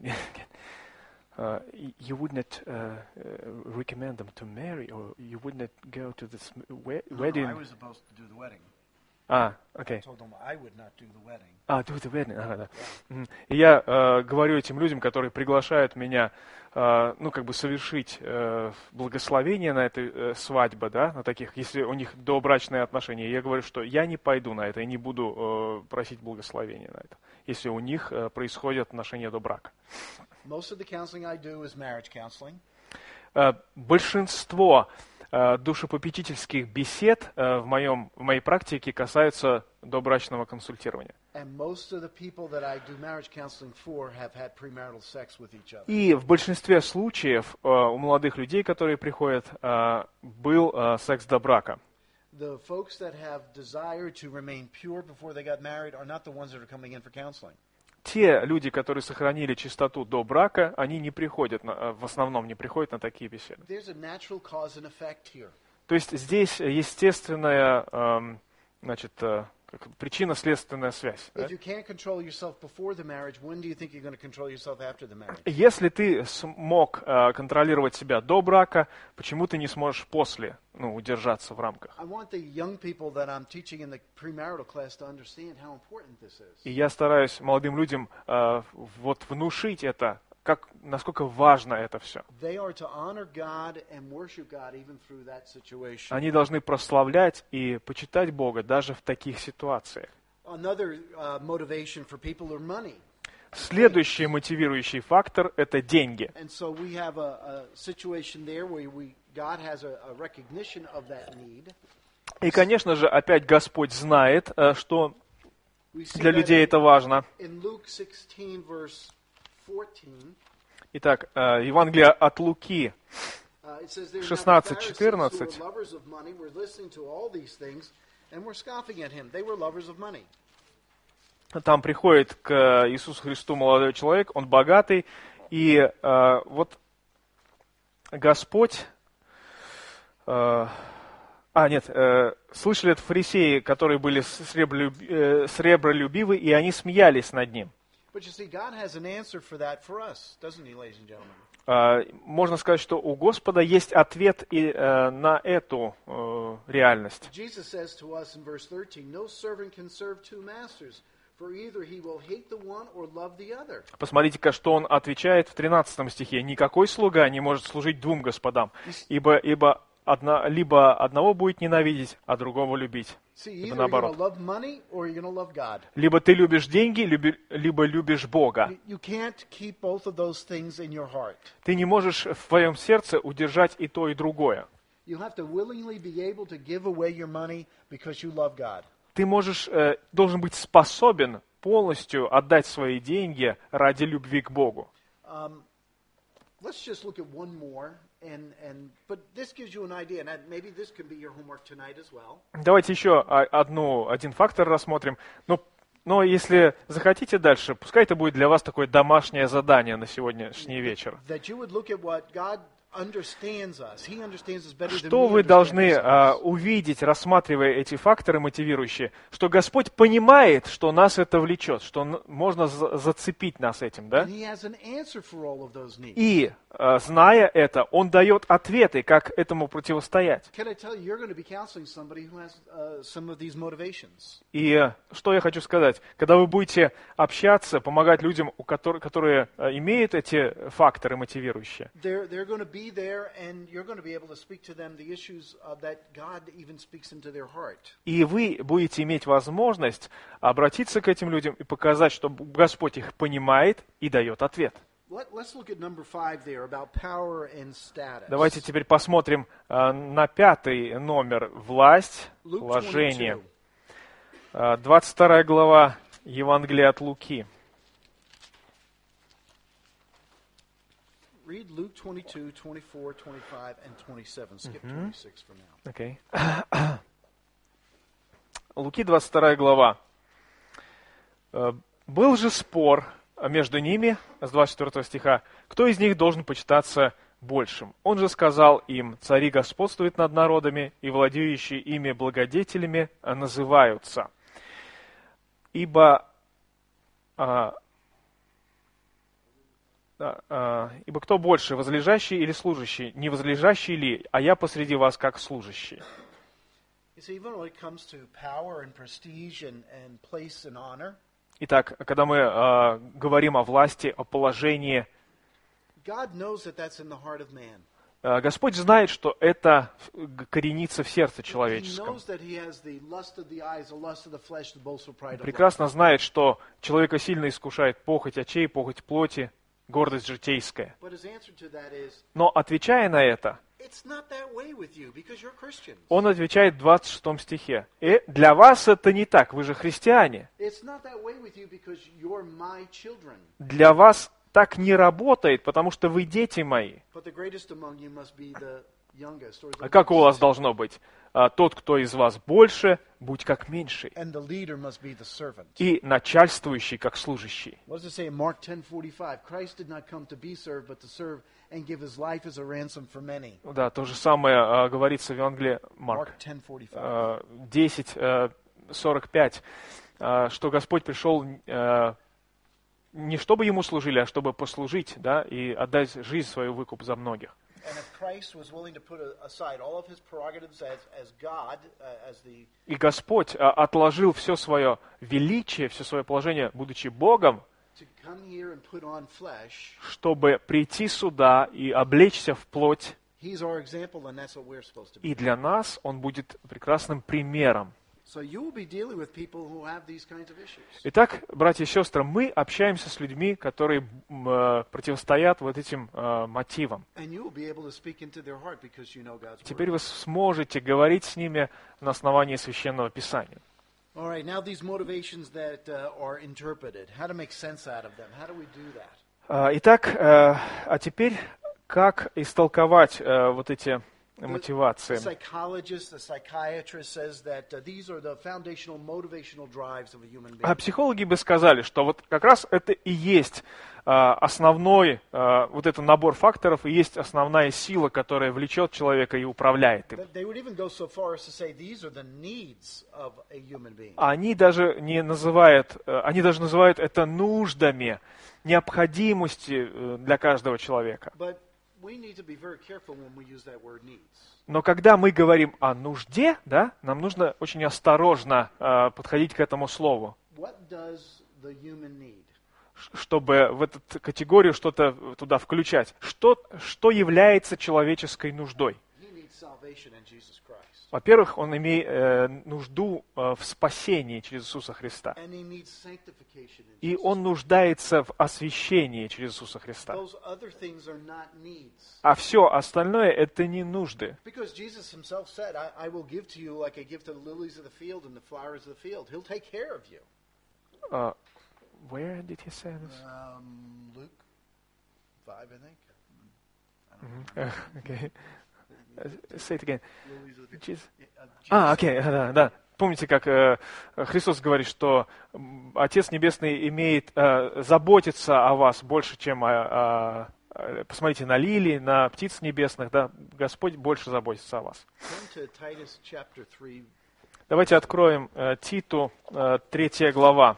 Speaker 1: Uh, y- you would not uh, uh, recommend them to marry, or you would not go to this m- we-
Speaker 2: No,
Speaker 1: wedding?
Speaker 2: no, I was supposed to do the wedding.
Speaker 1: А,
Speaker 2: I
Speaker 1: окей.
Speaker 2: told them I would not do the wedding.
Speaker 1: А, do the wedding. Ага, да. Мгм. И я э, говорю этим людям, которые приглашают меня, э, ну, как бы совершить э, благословение на этой э, свадьбе, да, на таких, если у них добрачные отношения, я говорю, что я не пойду на это и не буду э, просить благословения на это, если у них э, происходят отношения до брака.
Speaker 2: Most of the counseling I do is marriage counseling.
Speaker 1: Э, Большинство э, душепопечительских бесед э, в, моем, в моей практике касаются добрачного консультирования.
Speaker 2: And most of the people that I do marriage counseling for have had premarital sex with each other.
Speaker 1: И в большинстве случаев э, у молодых людей, которые приходят, э, был э, секс до брака.
Speaker 2: the folks that have desire to remain pure before they got married are not the ones that are coming in for counseling.
Speaker 1: Те люди, которые сохранили чистоту до брака, они не приходят, на, в основном не приходят на такие беседы.
Speaker 2: There's a natural cause and effect here.
Speaker 1: То есть здесь естественная, эм, значит, э, как причинно-следственная связь. Да?
Speaker 2: If you can't control yourself before the marriage, when do you think you're going to control yourself after the marriage?
Speaker 1: Если ты смог э, контролировать себя до брака, почему ты не сможешь после, ну, удержаться в рамках?
Speaker 2: I want the young people that I'm teaching in the premarital class to understand how important this is.
Speaker 1: И я стараюсь молодым людям э, вот внушить это, как, насколько важно это все.
Speaker 2: They are to honor God and worship God even through that situation.
Speaker 1: Они должны прославлять и почитать Бога даже в таких ситуациях.
Speaker 2: Another uh, motivation for people are money.
Speaker 1: Следующий мотивирующий фактор – это деньги.
Speaker 2: And so we have a, a situation there where we, God has a, a recognition of that need.
Speaker 1: И, конечно же, опять Господь знает, э, что
Speaker 2: We see
Speaker 1: для
Speaker 2: that
Speaker 1: людей это важно.
Speaker 2: in Luke sixteen, verse fourteen.
Speaker 1: Итак, э, Евангелие от Луки,
Speaker 2: Uh, it says there, "Now the
Speaker 1: шестнадцать
Speaker 2: Pharisees,
Speaker 1: четырнадцать.
Speaker 2: who were lovers of money, were listening to all these things and were scoffing at him." They were lovers of money.
Speaker 1: там приходит к Иисусу Христу молодой человек, он богатый, и э, вот Господь... Э, а, нет, э, слышали это фарисеи, которые были сребролюби, э, сребролюбивы, и они смеялись над ним.
Speaker 2: But you see, God has an answer for that for us, doesn't he, ladies and gentlemen?
Speaker 1: Э, можно сказать, что у Господа есть ответ и э, на эту э, реальность.
Speaker 2: Jesus says to us in verse thirteen, "No servant can serve two masters, for either he will hate the one or love the other."
Speaker 1: Посмотрите-ка, что он отвечает в тринадцатом стихе. «Никакой слуга не может служить двум господам, ибо, ибо одна, либо одного будет ненавидеть, а другого любить».
Speaker 2: See,
Speaker 1: Либо
Speaker 2: either you're going
Speaker 1: наоборот.
Speaker 2: to love money or you're going to love God.
Speaker 1: Либо ты любишь деньги, люби- либо любишь Бога.
Speaker 2: You- You can't keep both of those things in your heart.
Speaker 1: Ты не можешь в твоем сердце удержать и то, и другое.
Speaker 2: You have to willingly be able to give away your money because you love God.
Speaker 1: Ты можешь, э, должен быть способен полностью отдать свои деньги ради любви к Богу.
Speaker 2: Um, let's just look at one more, and, and but this gives you an idea, and that- maybe this can be your homework tonight as well.
Speaker 1: Давайте еще а, одну, один фактор рассмотрим. Но, но если захотите дальше, пускай это будет для вас такое домашнее задание на сегодняшний вечер.
Speaker 2: That you would look at what God understands us. He understands us better than
Speaker 1: Что
Speaker 2: we
Speaker 1: вы
Speaker 2: understand
Speaker 1: должны а,
Speaker 2: ourselves.
Speaker 1: увидеть, рассматривая эти факторы мотивирующие, что Господь понимает, что нас это влечет, что н- можно за- зацепить нас этим, да?
Speaker 2: And He has an answer for all of those needs.
Speaker 1: И, а, зная это, Он дает ответы, как этому противостоять.
Speaker 2: Can I tell you, you're going to be counseling somebody who has uh, some of these motivations.
Speaker 1: И э, что я хочу сказать, когда вы будете общаться, помогать людям, у которых, которые э, имеют эти факторы мотивирующие,
Speaker 2: They're, they're going to be there, and you're going to be able to speak to them the issues uh, that God even speaks into their heart.
Speaker 1: и вы будете иметь возможность обратиться к этим людям и показать, что Господь их понимает и дает ответ.
Speaker 2: Let, let's look at number five there about power and status.
Speaker 1: Давайте теперь посмотрим э, на пятый номер «Власть,
Speaker 2: Luke
Speaker 1: положение».
Speaker 2: twenty-two.
Speaker 1: Э, двадцать вторая глава Евангелия от Луки.
Speaker 2: Read Luke twenty-two, twenty-four, twenty-five, and twenty-seven. Skip twenty-six for now.
Speaker 1: Окей. Луки, двадцать вторая глава. Э, «Был же спор между ними», с двадцать четвёртого стиха, «кто из них должен почитаться большим? Он же сказал им: цари господствуют над народами, и владеющие ими благодетелями называются. Ибо, а, а, а, ибо кто больше, возлежащий или служащий? Не возлежащий ли, а я посреди вас как служащий».
Speaker 2: You see, even when it comes to power and prestige and, and place and honor,
Speaker 1: Итак, когда мы э, говорим о власти, о положении,
Speaker 2: God knows that that's in the heart of man.
Speaker 1: э, Господь знает, что это г- коренится в сердце
Speaker 2: He
Speaker 1: человеческом.
Speaker 2: knows that he has the lust of the eyes, the lust of the flesh, the boastful pride of life.
Speaker 1: Прекрасно знает, что человека сильно искушает похоть очей, похоть плоти, гордость житейская.
Speaker 2: But his answer to that is,
Speaker 1: Но отвечая на это,
Speaker 2: it's not that way with you because you're Christians.
Speaker 1: он отвечает в двадцать шестом стихе. «Э, для вас это не так, вы же христиане.
Speaker 2: It's not that way with you because you're my children.
Speaker 1: Для вас так не работает, потому что вы дети мои».
Speaker 2: But the greatest among you must be the youngest. Or the
Speaker 1: А как у вас
Speaker 2: least.
Speaker 1: должно быть? а, тот, кто из вас больше, будь как меньший,
Speaker 2: and the leader must be the servant.
Speaker 1: и начальствующий как служащий.
Speaker 2: What does it say in Mark ten forty-five? Christ did not come to be served, but to serve and give his life as a ransom for many.
Speaker 1: Да, то же самое а, говорится в Евангелии Марк
Speaker 2: Mark ten forty-five.
Speaker 1: а, десять сорок пять, а, что Господь пришел а, не чтобы Ему служили, а чтобы послужить, да, и отдать жизнь свою в выкуп за многих.
Speaker 2: And if Christ was willing to put aside all of his prerogatives as, as God, uh, as the
Speaker 1: И Господь а, отложил все свое величие, все свое положение, будучи Богом,
Speaker 2: to come here and put on flesh,
Speaker 1: чтобы прийти сюда и облечься в плоть.
Speaker 2: he's our example, and that's what we're supposed to be.
Speaker 1: И для нас Он будет прекрасным примером.
Speaker 2: So you will be dealing with people who have these kinds of issues.
Speaker 1: Итак, братья и сестры, мы общаемся с людьми, которые м, э, противостоят вот этим э, мотивам.
Speaker 2: And you will be able to speak into their heart because you know God's
Speaker 1: Теперь
Speaker 2: word.
Speaker 1: вы сможете говорить с ними на основании Священного Писания.
Speaker 2: All right, now these motivations that uh, are interpreted, how to make sense out of them. How do we do that?
Speaker 1: А, Итак, э, а теперь как истолковать э, вот эти мотивации?
Speaker 2: The psychologist, the psychiatrist says that uh, these are the foundational motivational drives of a human
Speaker 1: А
Speaker 2: being.
Speaker 1: психологи бы сказали, что вот как раз это и есть а, основной, а, вот этот набор факторов, и есть основная сила, которая влечет человека и управляет им.
Speaker 2: That They would even go so far as to say these are the needs of a human being.
Speaker 1: Они даже не называют, э, они даже называют это нуждами, необходимостью э, для каждого человека.
Speaker 2: But we need to be very careful when we use that word needs.
Speaker 1: Но когда мы говорим о нужде, да, нам нужно очень осторожно э, подходить к этому слову,
Speaker 2: What does the human need?
Speaker 1: ш- чтобы в эту категорию что-то туда включать. Что, что является человеческой нуждой?
Speaker 2: He needs salvation in Jesus Christ.
Speaker 1: Во-первых, он имеет э, нужду э, в спасении через Иисуса Христа.
Speaker 2: And he needs sanctification in
Speaker 1: И
Speaker 2: Jesus
Speaker 1: он нуждается в освящении через Иисуса Христа.
Speaker 2: Those other things are not needs.
Speaker 1: А все остальное — это не нужды.
Speaker 2: Because Jesus himself said, I, I will give to you like I give to the lilies of the field and the flowers of the field. He'll take care of you.
Speaker 1: Uh, where did he say this?
Speaker 2: Um, Luke five, I think. I don't know.
Speaker 1: Uh, okay. Uh, say it again.
Speaker 2: Lilies of the field.
Speaker 1: Jesus.
Speaker 2: Uh, Jesus
Speaker 1: А, окей, да, да. Помните, как э, Христос говорит, что м, Отец Небесный имеет э, заботиться о вас больше, чем о, о- э, посмотрите на лилии, на птиц небесных, да, Господь больше заботится о вас.
Speaker 2: Turn to Titus chapter three.
Speaker 1: Давайте откроем э, Титу, э, третья глава.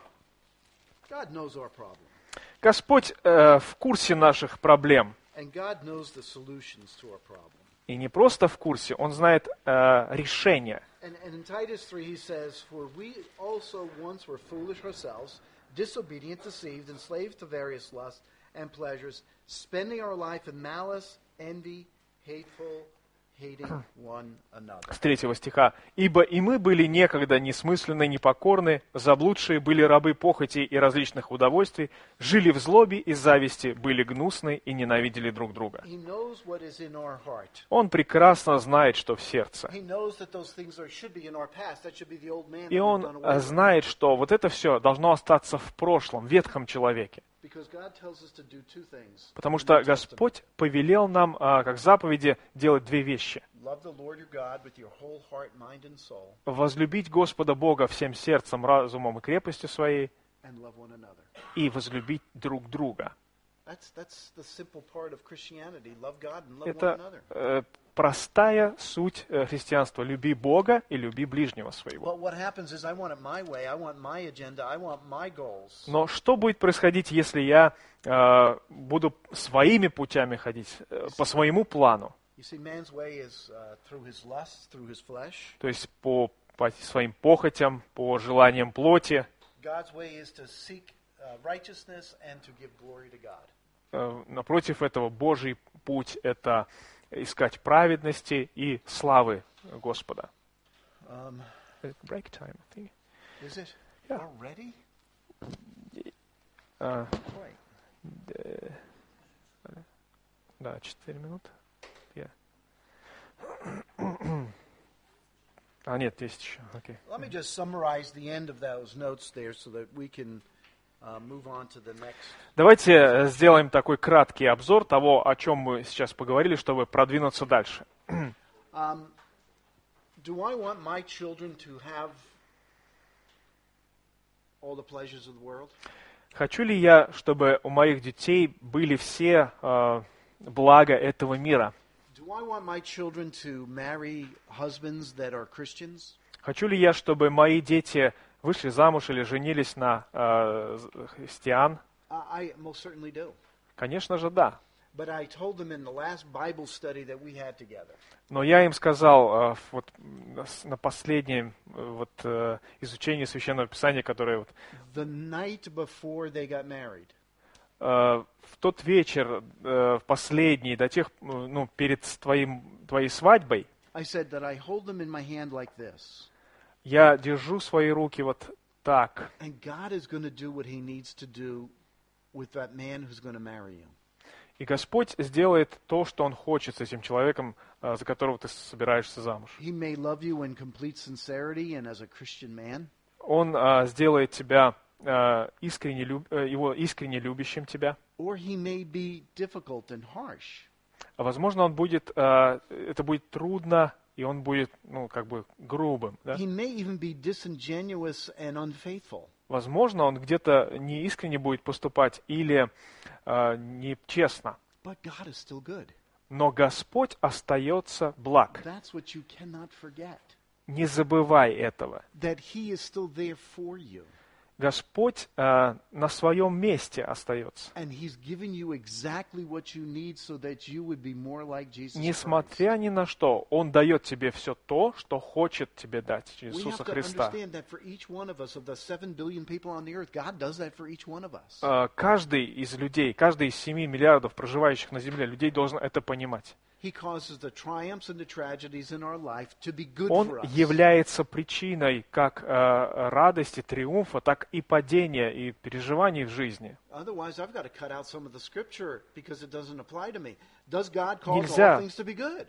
Speaker 2: God knows our problem.
Speaker 1: Господь э, в курсе наших проблем.
Speaker 2: And God knows the solutions to our problem.
Speaker 1: И не просто в курсе, Он знает э, решение.
Speaker 2: And, and in Titus three he says, For we also once were foolish ourselves, disobedient, deceived, enslaved to various lusts and pleasures, spending our life in malice, envy, hateful, hating one another.
Speaker 1: С третьего стиха. «Ибо и мы были некогда несмысленны, непокорны, заблудшие были рабы похоти и различных удовольствий, жили в злобе и зависти, были гнусны и ненавидели друг друга».
Speaker 2: He knows what is in our heart.
Speaker 1: Он прекрасно знает, что в сердце.
Speaker 2: He knows that those things are, should be in our past. That should be the old man
Speaker 1: И
Speaker 2: that we've
Speaker 1: он
Speaker 2: done away
Speaker 1: э,
Speaker 2: with.
Speaker 1: знает, что вот это все должно остаться в прошлом, в ветхом человеке.
Speaker 2: Because God tells us to do two things.
Speaker 1: Потому
Speaker 2: in the
Speaker 1: что
Speaker 2: New Testament.
Speaker 1: Господь повелел нам, а, как заповеди, делать две вещи.
Speaker 2: Love the Lord your God with your whole heart, mind, and soul,
Speaker 1: Возлюбить Господа Бога всем сердцем, разумом и крепостью своей,
Speaker 2: and love one another.
Speaker 1: и возлюбить друг друга.
Speaker 2: That's, that's the simple part of Christianity. Love God and love one
Speaker 1: Это
Speaker 2: another.
Speaker 1: э, простая суть э, христианства. Люби Бога и люби ближнего своего.
Speaker 2: But what happens is I want it my way. I want my agenda. I want my goals.
Speaker 1: Но что будет происходить, если я э, буду своими путями ходить, э, по своему плану?
Speaker 2: You see, man's way is uh, through his lusts, through his flesh.
Speaker 1: То есть по, по своим похотям, по желаниям плоти.
Speaker 2: God's way is to seek uh, righteousness and to give glory to God.
Speaker 1: Э, напротив этого, Божий путь — это искать праведности и славы Господа.
Speaker 2: Um,
Speaker 1: Break time, I think.
Speaker 2: is it
Speaker 1: Yeah.
Speaker 2: already?
Speaker 1: А,
Speaker 2: Wait.
Speaker 1: э, да, четыре минуты. Я. А, нет, есть еще. Окей.
Speaker 2: Let me just summarize the end of those notes there so that we can uh, move on to the next.
Speaker 1: Давайте э, сделаем такой краткий обзор того, о чем мы сейчас поговорили, чтобы продвинуться дальше.
Speaker 2: Um, Do I want my children to have all the pleasures of the world?
Speaker 1: Хочу ли я, чтобы у моих детей были все э, блага этого мира?
Speaker 2: Do I want my children to marry husbands that are Christians?
Speaker 1: Хочу ли я, чтобы мои дети вышли замуж или женились на э, христиан?
Speaker 2: Uh, I most certainly do.
Speaker 1: Конечно же, да.
Speaker 2: But I told them in the last Bible study that we had together.
Speaker 1: Но я им сказал э, вот на последнем э, вот э, изучении Священного Писания, которое вот
Speaker 2: The night before they got married,
Speaker 1: э, в тот вечер, э, последний, до тех, ну, перед твоим, твоей свадьбой,
Speaker 2: I said that I hold them in my hand like this.
Speaker 1: я держу свои руки вот так.
Speaker 2: And God is going to do what he needs to do with that man who's going to marry you.
Speaker 1: И Господь сделает то, что Он хочет с этим человеком, э, за которого ты собираешься замуж.
Speaker 2: He may love you in complete sincerity and as a Christian man,
Speaker 1: Он э, сделает тебя э, искренне, люб- э, его искренне любящим тебя.
Speaker 2: or he may be difficult and harsh.
Speaker 1: А возможно, он будет, э, это будет трудно, и он будет, ну, как бы грубым. Да?
Speaker 2: He may even be disingenuous and unfaithful.
Speaker 1: Возможно, он где-то неискренне будет поступать или э, нечестно.
Speaker 2: But God is still good.
Speaker 1: Но Господь остается благ.
Speaker 2: That's what you cannot forget.
Speaker 1: Не забывай этого.
Speaker 2: That he is still there for you.
Speaker 1: Господь э, на своем месте остается.
Speaker 2: And he's giving you exactly what you need so that you would be more like Jesus Christ.
Speaker 1: Несмотря ни на что, Он дает тебе все то, что хочет тебе дать через
Speaker 2: We have
Speaker 1: Иисуса
Speaker 2: to
Speaker 1: Христа.
Speaker 2: understand that for each one of us, of the seven billion people on the earth, God does that for each one of us.
Speaker 1: Э, Каждый из людей, каждый из семи миллиардов проживающих на Земле людей должен это понимать.
Speaker 2: He causes the triumphs and the tragedies in our life to be good
Speaker 1: Он
Speaker 2: for us.
Speaker 1: является причиной как э, радости, триумфа, так и падения и переживаний в жизни.
Speaker 2: Otherwise, I've got to cut out some of the scripture because it doesn't apply to me. Does God cause
Speaker 1: Нельзя.
Speaker 2: all things to be good?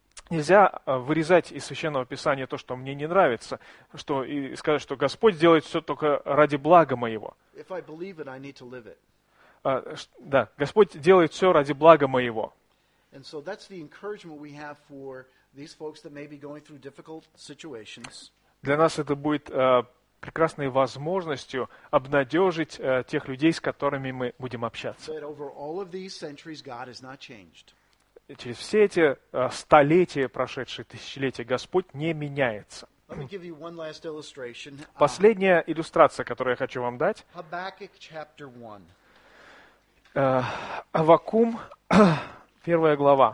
Speaker 1: Нельзя э, вырезать из Священного Писания то, что мне не нравится, что, и сказать, что Господь делает все только ради блага моего.
Speaker 2: If I believe it, I need to live it.
Speaker 1: Э, ш- Да, Господь делает все ради блага моего.
Speaker 2: And so that's the encouragement we have for these folks that may be going through difficult situations.
Speaker 1: Для нас это будет э, прекрасной возможностью обнадежить э, тех людей, с которыми мы будем общаться.
Speaker 2: That over all of these centuries, God has not changed.
Speaker 1: И через все эти э, столетия, прошедшие тысячелетия, Господь не меняется.
Speaker 2: Let me give you one last illustration. Uh,
Speaker 1: Последняя иллюстрация, которую я хочу вам дать.
Speaker 2: Habakkuk chapter one.
Speaker 1: Э, Аввакум, первая глава.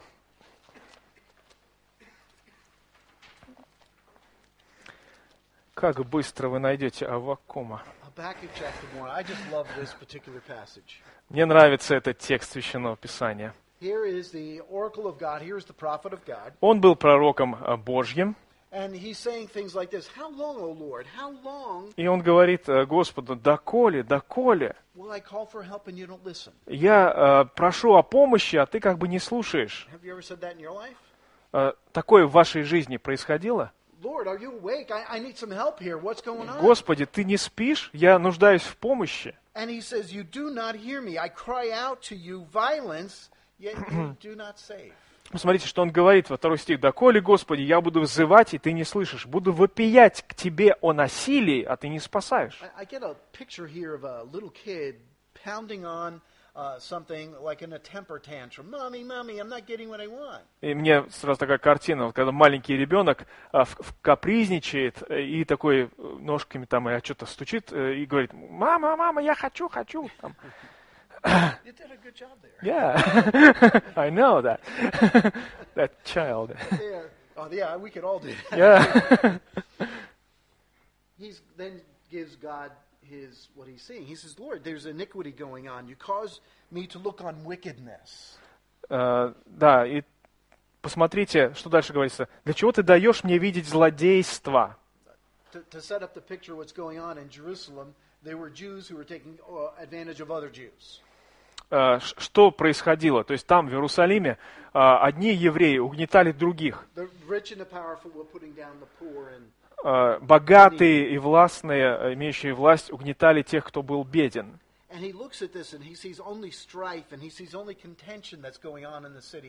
Speaker 1: Как быстро вы найдете Аввакума?
Speaker 2: Habakkuk chapter one. I just love this particular passage.
Speaker 1: Мне нравится этот текст Священного Писания.
Speaker 2: Here is the oracle of God. Here is the prophet of God.
Speaker 1: Он был пророком э, Божьим,
Speaker 2: And he's saying things like this. How long, O Lord, how long
Speaker 1: и он говорит э, Господу: «Доколе, доколе?
Speaker 2: will I call for help and you don't listen?
Speaker 1: Я э, прошу о помощи, а ты как бы не слушаешь».
Speaker 2: Have you ever said that in your life?
Speaker 1: Э, Такое в вашей жизни происходило?
Speaker 2: Lord, are you awake? I, I need some help here. What's going on?
Speaker 1: Господи, ты не спишь? Я нуждаюсь в помощи.
Speaker 2: And he says, you do not hear me. I cry out to you violence, yet you do not save.
Speaker 1: Посмотрите, что он говорит во второй стих. «Доколе, Господи, я буду взывать, и ты не слышишь. Буду вопиять к тебе о насилии, а ты не спасаешь».
Speaker 2: I, I get a picture here of a little kid pounding on uh, something like in a temper tantrum. Mommy, mommy, I'm not getting what I want.
Speaker 1: И мне сразу такая картина, вот когда маленький ребенок а, в- в- капризничает э, и такой э, ножками там и что-то стучит э, и говорит: «Мама, мама, я хочу, хочу». Там.
Speaker 2: You did a good job there.
Speaker 1: Yeah, I know that. That child.
Speaker 2: Yeah. Oh, yeah, we could all do that.
Speaker 1: Yeah.
Speaker 2: He then gives God his what he's seeing. He says, Lord, there's iniquity going on. You cause me to look on wickedness.
Speaker 1: Э, Да, и посмотрите, что дальше говорится. «Для чего ты даешь мне видеть злодейство?»
Speaker 2: To, to set up the picture of what's going on in Jerusalem, there were Jews who were taking uh, advantage of other Jews.
Speaker 1: Э, ш- Что происходило? То есть там, в Иерусалиме, э, одни евреи угнетали других.
Speaker 2: The rich and the powerful were putting down the poor, and
Speaker 1: Э, Богатые и властные, э, имеющие власть, угнетали тех, кто был беден.
Speaker 2: and he looks at this and he sees only strife and he sees only contention that's going on in the city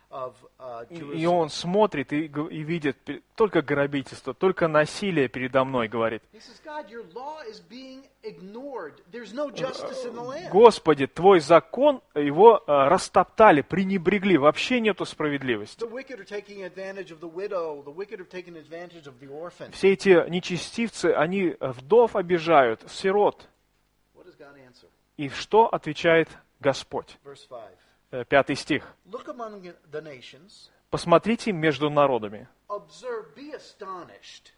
Speaker 2: of uh,
Speaker 1: И
Speaker 2: Jerusalem.
Speaker 1: и он смотрит и, г- и видит пе- только грабительство, только насилие передо мной, говорит.
Speaker 2: He says, God, your law is being ignored. There's no justice in the land.
Speaker 1: Господи, Твой закон, его э, растоптали, пренебрегли, вообще нету справедливости.
Speaker 2: The wicked are taking advantage of the widow. The wicked are taking advantage of the orphan.
Speaker 1: Все эти нечестивцы, они вдов обижают, сирот.
Speaker 2: What does God answer?
Speaker 1: И что отвечает Господь?
Speaker 2: Verse five.
Speaker 1: Э, Пятый стих.
Speaker 2: Look among the nations,
Speaker 1: «Посмотрите между народами,
Speaker 2: observe, be astonished.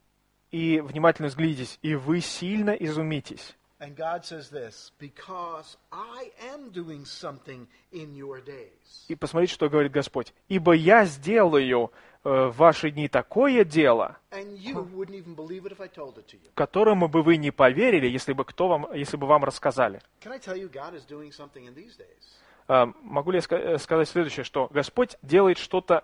Speaker 1: и внимательно взглянитесь, и вы сильно изумитесь».
Speaker 2: And God says this, because I am doing something in your days.
Speaker 1: И посмотрите, что говорит Господь. «Ибо я сделаю э, в ваши дни такое дело,
Speaker 2: And you wouldn't even believe it if I told it to you.
Speaker 1: которому бы вы не поверили, если бы, кто вам, если бы вам рассказали».
Speaker 2: Can I tell you God is doing something in these days?
Speaker 1: Э, Могу ли я ска- э, сказать следующее, что Господь делает что-то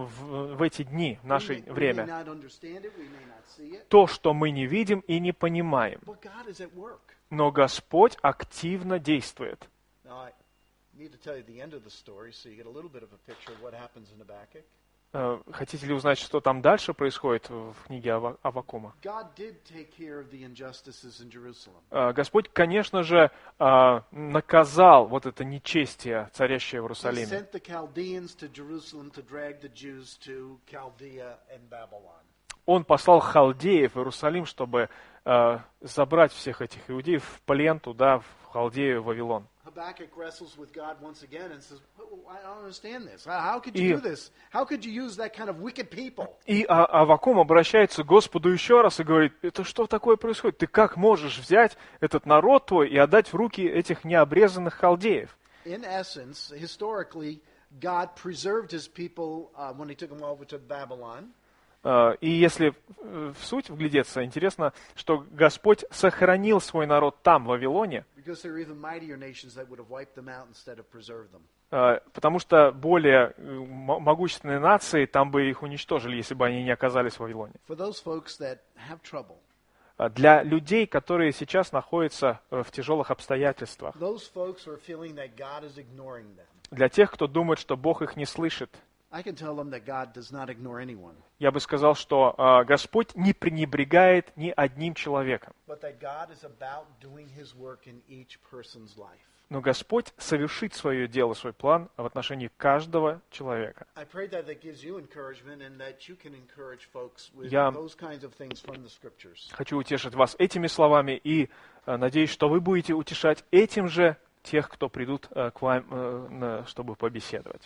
Speaker 1: в, в эти дни, в наше
Speaker 2: we may, we may
Speaker 1: время.
Speaker 2: not understand it, we may not see it,
Speaker 1: То, что мы не видим и не понимаем.
Speaker 2: but God is at work.
Speaker 1: Но Господь активно действует.
Speaker 2: Now, I need to tell you the end of the story so you get a little bit of a picture of what happens in Habakkuk.
Speaker 1: Э, Хотите ли узнать, что там дальше происходит в книге Ава- Аввакума?
Speaker 2: God did take care of the injustices in Jerusalem.
Speaker 1: Э, Господь, конечно же, э, наказал вот это нечестие, царящее в
Speaker 2: He
Speaker 1: Иерусалиме.
Speaker 2: sent the Chaldeans to Jerusalem to drag the Jews to Chaldea and Babylon.
Speaker 1: Он послал халдеев в Иерусалим, чтобы э, забрать всех этих иудеев в плен туда, в Халдею, в Вавилон.
Speaker 2: Habakkuk wrestles with God once again and says, "Oh, I don't understand this. How how could
Speaker 1: И-
Speaker 2: you do this? How could you use that kind of wicked people?"
Speaker 1: И А- Аввакум обращается к Господу еще раз и говорит: это что такое происходит? Ты как можешь взять этот народ твой и отдать в руки этих необрезанных халдеев?
Speaker 2: In essence, historically, God preserved his people uh, when he took them over to Babylon.
Speaker 1: Э, И если э, в суть вглядеться, интересно, что Господь сохранил свой народ там, в Вавилоне,
Speaker 2: Because there are even mightier nations that would have wiped them out instead of preserved them.
Speaker 1: э, потому что более э, м- могущественные нации там бы их уничтожили, если бы они не оказались в Вавилоне.
Speaker 2: For those folks that have trouble,
Speaker 1: Э, Для людей, которые сейчас находятся э, в тяжелых обстоятельствах,
Speaker 2: those folks who are feeling that God is ignoring them,
Speaker 1: для тех, кто думает, что Бог их не слышит,
Speaker 2: I can tell them that God does not ignore anyone,
Speaker 1: я бы сказал, что э, Господь не пренебрегает ни одним человеком.
Speaker 2: but that God is about doing his work in each person's life.
Speaker 1: Но Господь совершит свое дело, свой план в отношении каждого человека.
Speaker 2: I pray that that gives you encouragement and that you can encourage folks with
Speaker 1: Я-
Speaker 2: those kinds of things from the scriptures.
Speaker 1: Хочу утешить вас этими словами и э, надеюсь, что вы будете утешать этим же тех, кто придут э, к вам, э, на- чтобы побеседовать.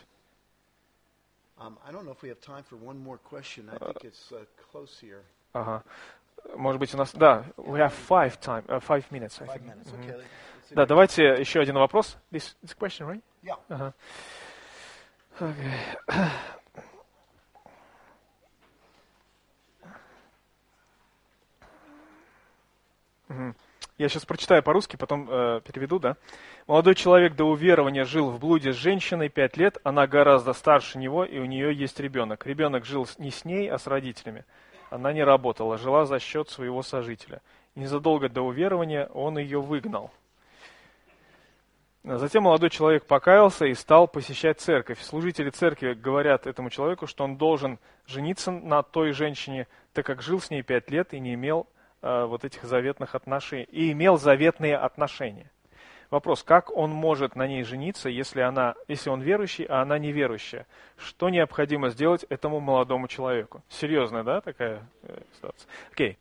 Speaker 2: Um, I don't know if we have time for one more question. I think it's uh, close here.
Speaker 1: Ага. Может быть, у нас... Да, we have five, time, uh, five minutes, I
Speaker 2: Five
Speaker 1: think.
Speaker 2: minutes.
Speaker 1: Мгм.
Speaker 2: Okay. let's see.
Speaker 1: Да, давайте еще один вопрос. This, this question, right?
Speaker 2: Yeah.
Speaker 1: Ага. Okay. Мгм. Я сейчас прочитаю по-русски, потом э, переведу, да? Молодой человек до уверования жил в блуде с женщиной пять лет, она гораздо старше него, и у нее есть ребенок. Ребенок жил с- не с ней, а с родителями. Она не работала, жила за счет своего сожителя. Незадолго до уверования он ее выгнал. Затем молодой человек покаялся и стал посещать церковь. Служители церкви говорят этому человеку, что он должен жениться на той женщине, так как жил с ней пять лет и не имел э, вот этих заветных отношений, и имел заветные отношения. Вопрос: как он может на ней жениться, если она, если он верующий, а она неверующая? Что необходимо сделать этому молодому человеку? Серьезная, да, такая э, ситуация? Окей.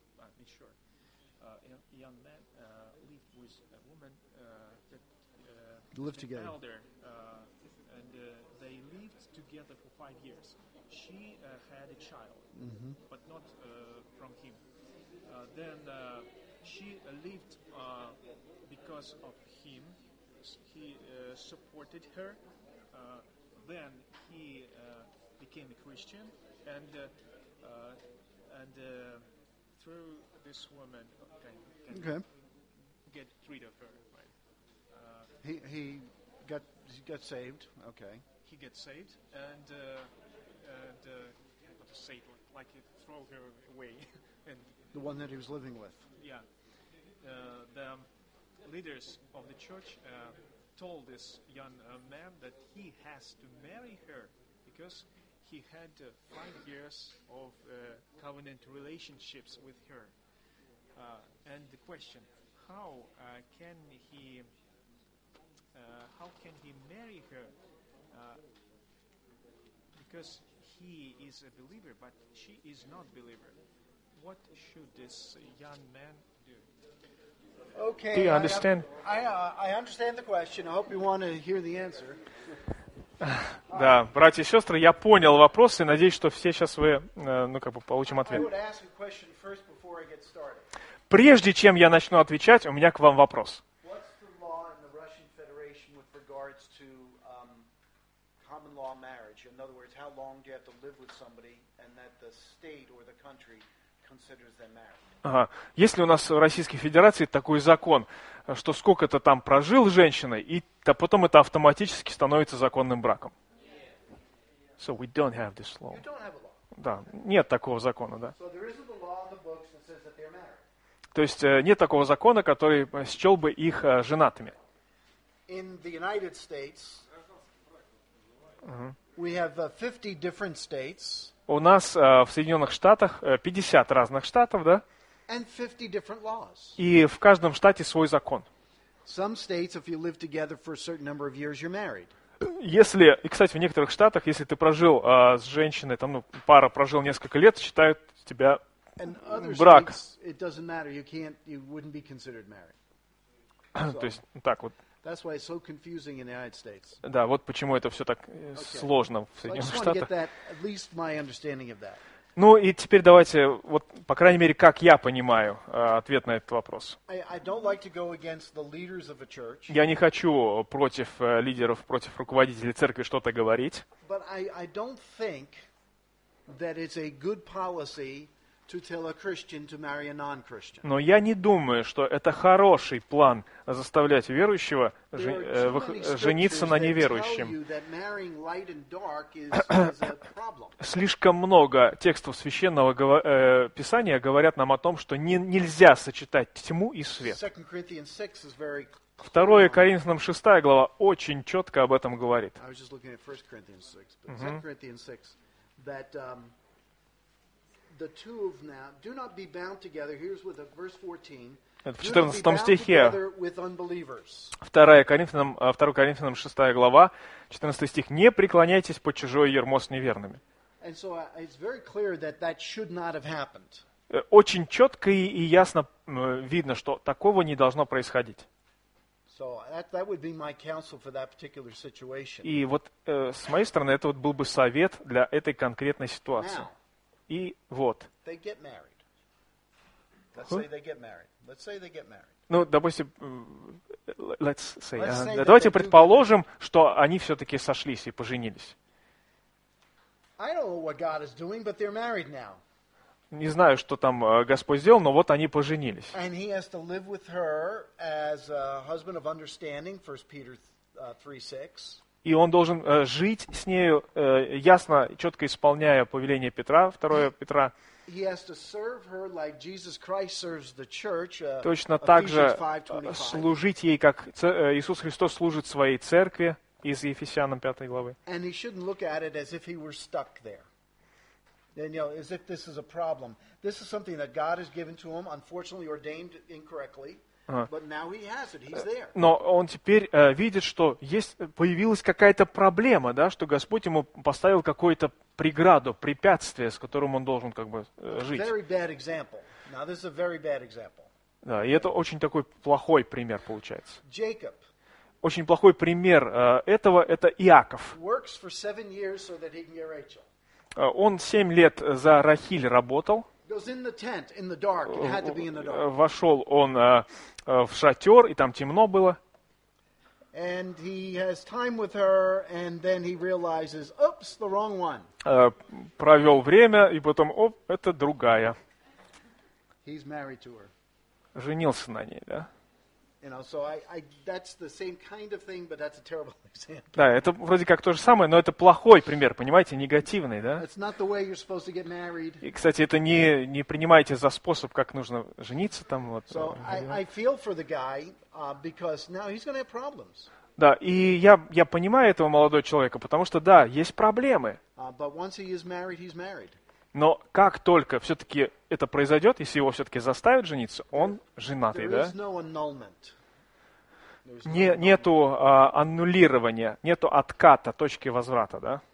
Speaker 2: Live together.
Speaker 3: elder, uh, and uh, they lived together for five years. She uh, had a child, but not uh, from him. Uh, then uh, she uh, lived uh, because of him. S- He uh, supported her. Uh, then he uh, became a Christian, and uh, uh, and uh, through this woman can, can
Speaker 2: Okay.
Speaker 3: get rid of her. Right? Uh,
Speaker 2: He he got he got saved. Okay.
Speaker 3: he gets saved, and uh, and uh, how to say it, like you throw her away, and
Speaker 2: The one that he was living with.
Speaker 3: yeah, uh, the leaders of the church uh, told this young uh, man that he has to marry her because he had uh, five years of uh, covenant relationships with her. Uh, and the question, how uh, can he, uh, how can he marry her? Uh, because he is a believer, but she is not believer. What should this young man do?
Speaker 2: Okay.
Speaker 1: Do you understand?
Speaker 2: I, I, uh, I understand the question. I hope you want to hear the answer.
Speaker 1: Да, братья и сестры, я понял вопрос и надеюсь, что все сейчас вы, э, ну, как бы получим
Speaker 2: I
Speaker 1: ответ.
Speaker 2: would ask a question first before I get started.
Speaker 1: Прежде чем я начну отвечать, у меня к вам вопрос.
Speaker 2: What's the law in the Russian Federation with regards to um, common law marriage? In other words, how long do you have to live with somebody and that the state or the country considers them married?
Speaker 1: Ага. Есть ли у нас в Российской Федерации такой закон, что сколько-то там прожил с женщиной, и то потом это автоматически становится законным браком? So we don't have this law.
Speaker 2: You don't have a law.
Speaker 1: Да, нет такого закона, да.
Speaker 2: So there isn't a law in the books that says that they're married.
Speaker 1: То есть э, нет такого закона, который э, счел бы их э, женатыми.
Speaker 2: In the United States, we have uh, fifty different states
Speaker 1: У нас э, в Соединенных Штатах э, пятьдесят разных штатов, да,
Speaker 2: and fifty different laws.
Speaker 1: и в каждом штате свой закон.
Speaker 2: Some states, if you live together for a certain number of years, you're married.
Speaker 1: Если, и, кстати, в некоторых штатах, если ты прожил э, с женщиной, там, ну, пара прожил несколько лет, считают тебя
Speaker 2: And other
Speaker 1: брак.
Speaker 2: states, it doesn't matter. You can't, you wouldn't be considered married.
Speaker 1: То есть, ну, так вот.
Speaker 2: That's why it's so confusing in the United States.
Speaker 1: Да, вот почему это все так э, сложно в
Speaker 2: So I
Speaker 1: Соединенных
Speaker 2: just want to get
Speaker 1: Штатах.
Speaker 2: that, at least my understanding of that.
Speaker 1: Ну и теперь давайте, вот, по крайней мере, как я понимаю э, ответ на этот вопрос.
Speaker 2: I, I don't like to go against the leaders of a church,
Speaker 1: Я не хочу против э, лидеров, против руководителей церкви что-то говорить,
Speaker 2: but I, I don't think that it's a good policy to tell a Christian to marry a non-Christian.
Speaker 1: но я не думаю, что это хороший план заставлять верующего
Speaker 2: There
Speaker 1: жен-
Speaker 2: are
Speaker 1: э,
Speaker 2: too
Speaker 1: вых-
Speaker 2: many
Speaker 1: жениться
Speaker 2: scriptures
Speaker 1: на
Speaker 2: that tell
Speaker 1: неверующем.
Speaker 2: you that marrying light and dark is, is a problem.
Speaker 1: Слишком много текстов Священного гова- э, Писания говорят нам о том, что не- нельзя сочетать тьму и свет.
Speaker 2: Second Corinthians six is very clear.
Speaker 1: Второе Коринфянам шестая глава очень четко об этом говорит.
Speaker 2: I was just looking at First Corinthians six, but Second Corinthians six, that um, the two of now do not be bound together. Here's with verse fourteen.
Speaker 1: Это в
Speaker 2: Do not be
Speaker 1: четырнадцатом
Speaker 2: bound
Speaker 1: стихе,
Speaker 2: together with unbelievers.
Speaker 1: второе Коринфянам, э, второе Коринфянам шестая глава, четырнадцатый стих. «Не преклоняйтесь под чужое ярмо с неверными».
Speaker 2: And so uh, it's very clear that that should not have happened.
Speaker 1: Э, Очень четко и, и ясно э, видно, что такого не должно происходить.
Speaker 2: So that, that would be my counsel for that particular situation.
Speaker 1: И вот э, с моей стороны это вот был бы совет для этой конкретной ситуации.
Speaker 2: Now,
Speaker 1: И вот.
Speaker 2: they get married. Let's say they get married. Let's say they get married.
Speaker 1: Ну, допустим, э, let's say,
Speaker 2: Let's
Speaker 1: ага,
Speaker 2: say
Speaker 1: да,
Speaker 2: that
Speaker 1: давайте
Speaker 2: they do
Speaker 1: предположим, что они все-таки сошлись и поженились.
Speaker 2: I don't know what God is doing, but they're married now.
Speaker 1: Не знаю, что там э, Господь сделал, но вот они поженились.
Speaker 2: And he has to live with her as a husband of understanding, First Peter three six.
Speaker 1: И он должен э, жить с нею, э, ясно, четко исполняя повеление Петра, второе Петра.
Speaker 2: He has to serve her like Jesus Christ serves the church. Uh,
Speaker 1: Точно так же
Speaker 2: Ephesians five
Speaker 1: э,
Speaker 2: twenty-five.
Speaker 1: служить ей, как ц- э, Иисус Христос служит своей церкви из Ефесянам пятой главы.
Speaker 2: And he shouldn't look at it as if he were stuck there. And, you know, as if this is a problem. This is something that God has given to him, unfortunately ordained incorrectly. But now he has it. He's there.
Speaker 1: Но он теперь э, видит, что есть, появилась какая-то проблема, да, что Господь ему поставил какую-то преграду, препятствие, с которым он должен как бы э, жить.
Speaker 2: Very bad example. Now this is a very bad example.
Speaker 1: Да, и это очень такой плохой пример получается.
Speaker 2: Jacob
Speaker 1: Очень плохой пример э, этого – это Иаков.
Speaker 2: works for seven years so that he can get Rachel.
Speaker 1: Э, Он семь лет за Рахиль работал.
Speaker 2: Goes in the tent in the dark. It had to be in the
Speaker 1: Э,
Speaker 2: dark.
Speaker 1: Вошел он э, э, в шатер, и там темно было.
Speaker 2: And he has time with her, and then he realizes, oops, the wrong one.
Speaker 1: Э, Провел время, и потом, оп, это другая.
Speaker 2: He's married to her.
Speaker 1: Женился на ней, да?
Speaker 2: You know, so I, I, that's the same kind of thing, but that's a terrible example.
Speaker 1: Да, это вроде как то же самое, но это плохой пример, понимаете, негативный, да?
Speaker 2: That's not the way you're supposed to get married.
Speaker 1: И, кстати, это не, не принимайте за способ, как нужно жениться там. Вот.
Speaker 2: So I, I feel for the guy uh, because now he's going to have problems.
Speaker 1: Да, и я, я понимаю этого молодого человека, потому что, да, есть проблемы.
Speaker 2: Uh, but once he is married, he's married.
Speaker 1: Но как только все-таки это произойдет, если его все-таки заставят жениться, он женатый,
Speaker 2: There
Speaker 1: да?
Speaker 2: is no annulment. There's no
Speaker 1: Не,
Speaker 2: annulment.
Speaker 1: нету а, аннулирования, нету отката, точки возврата, да?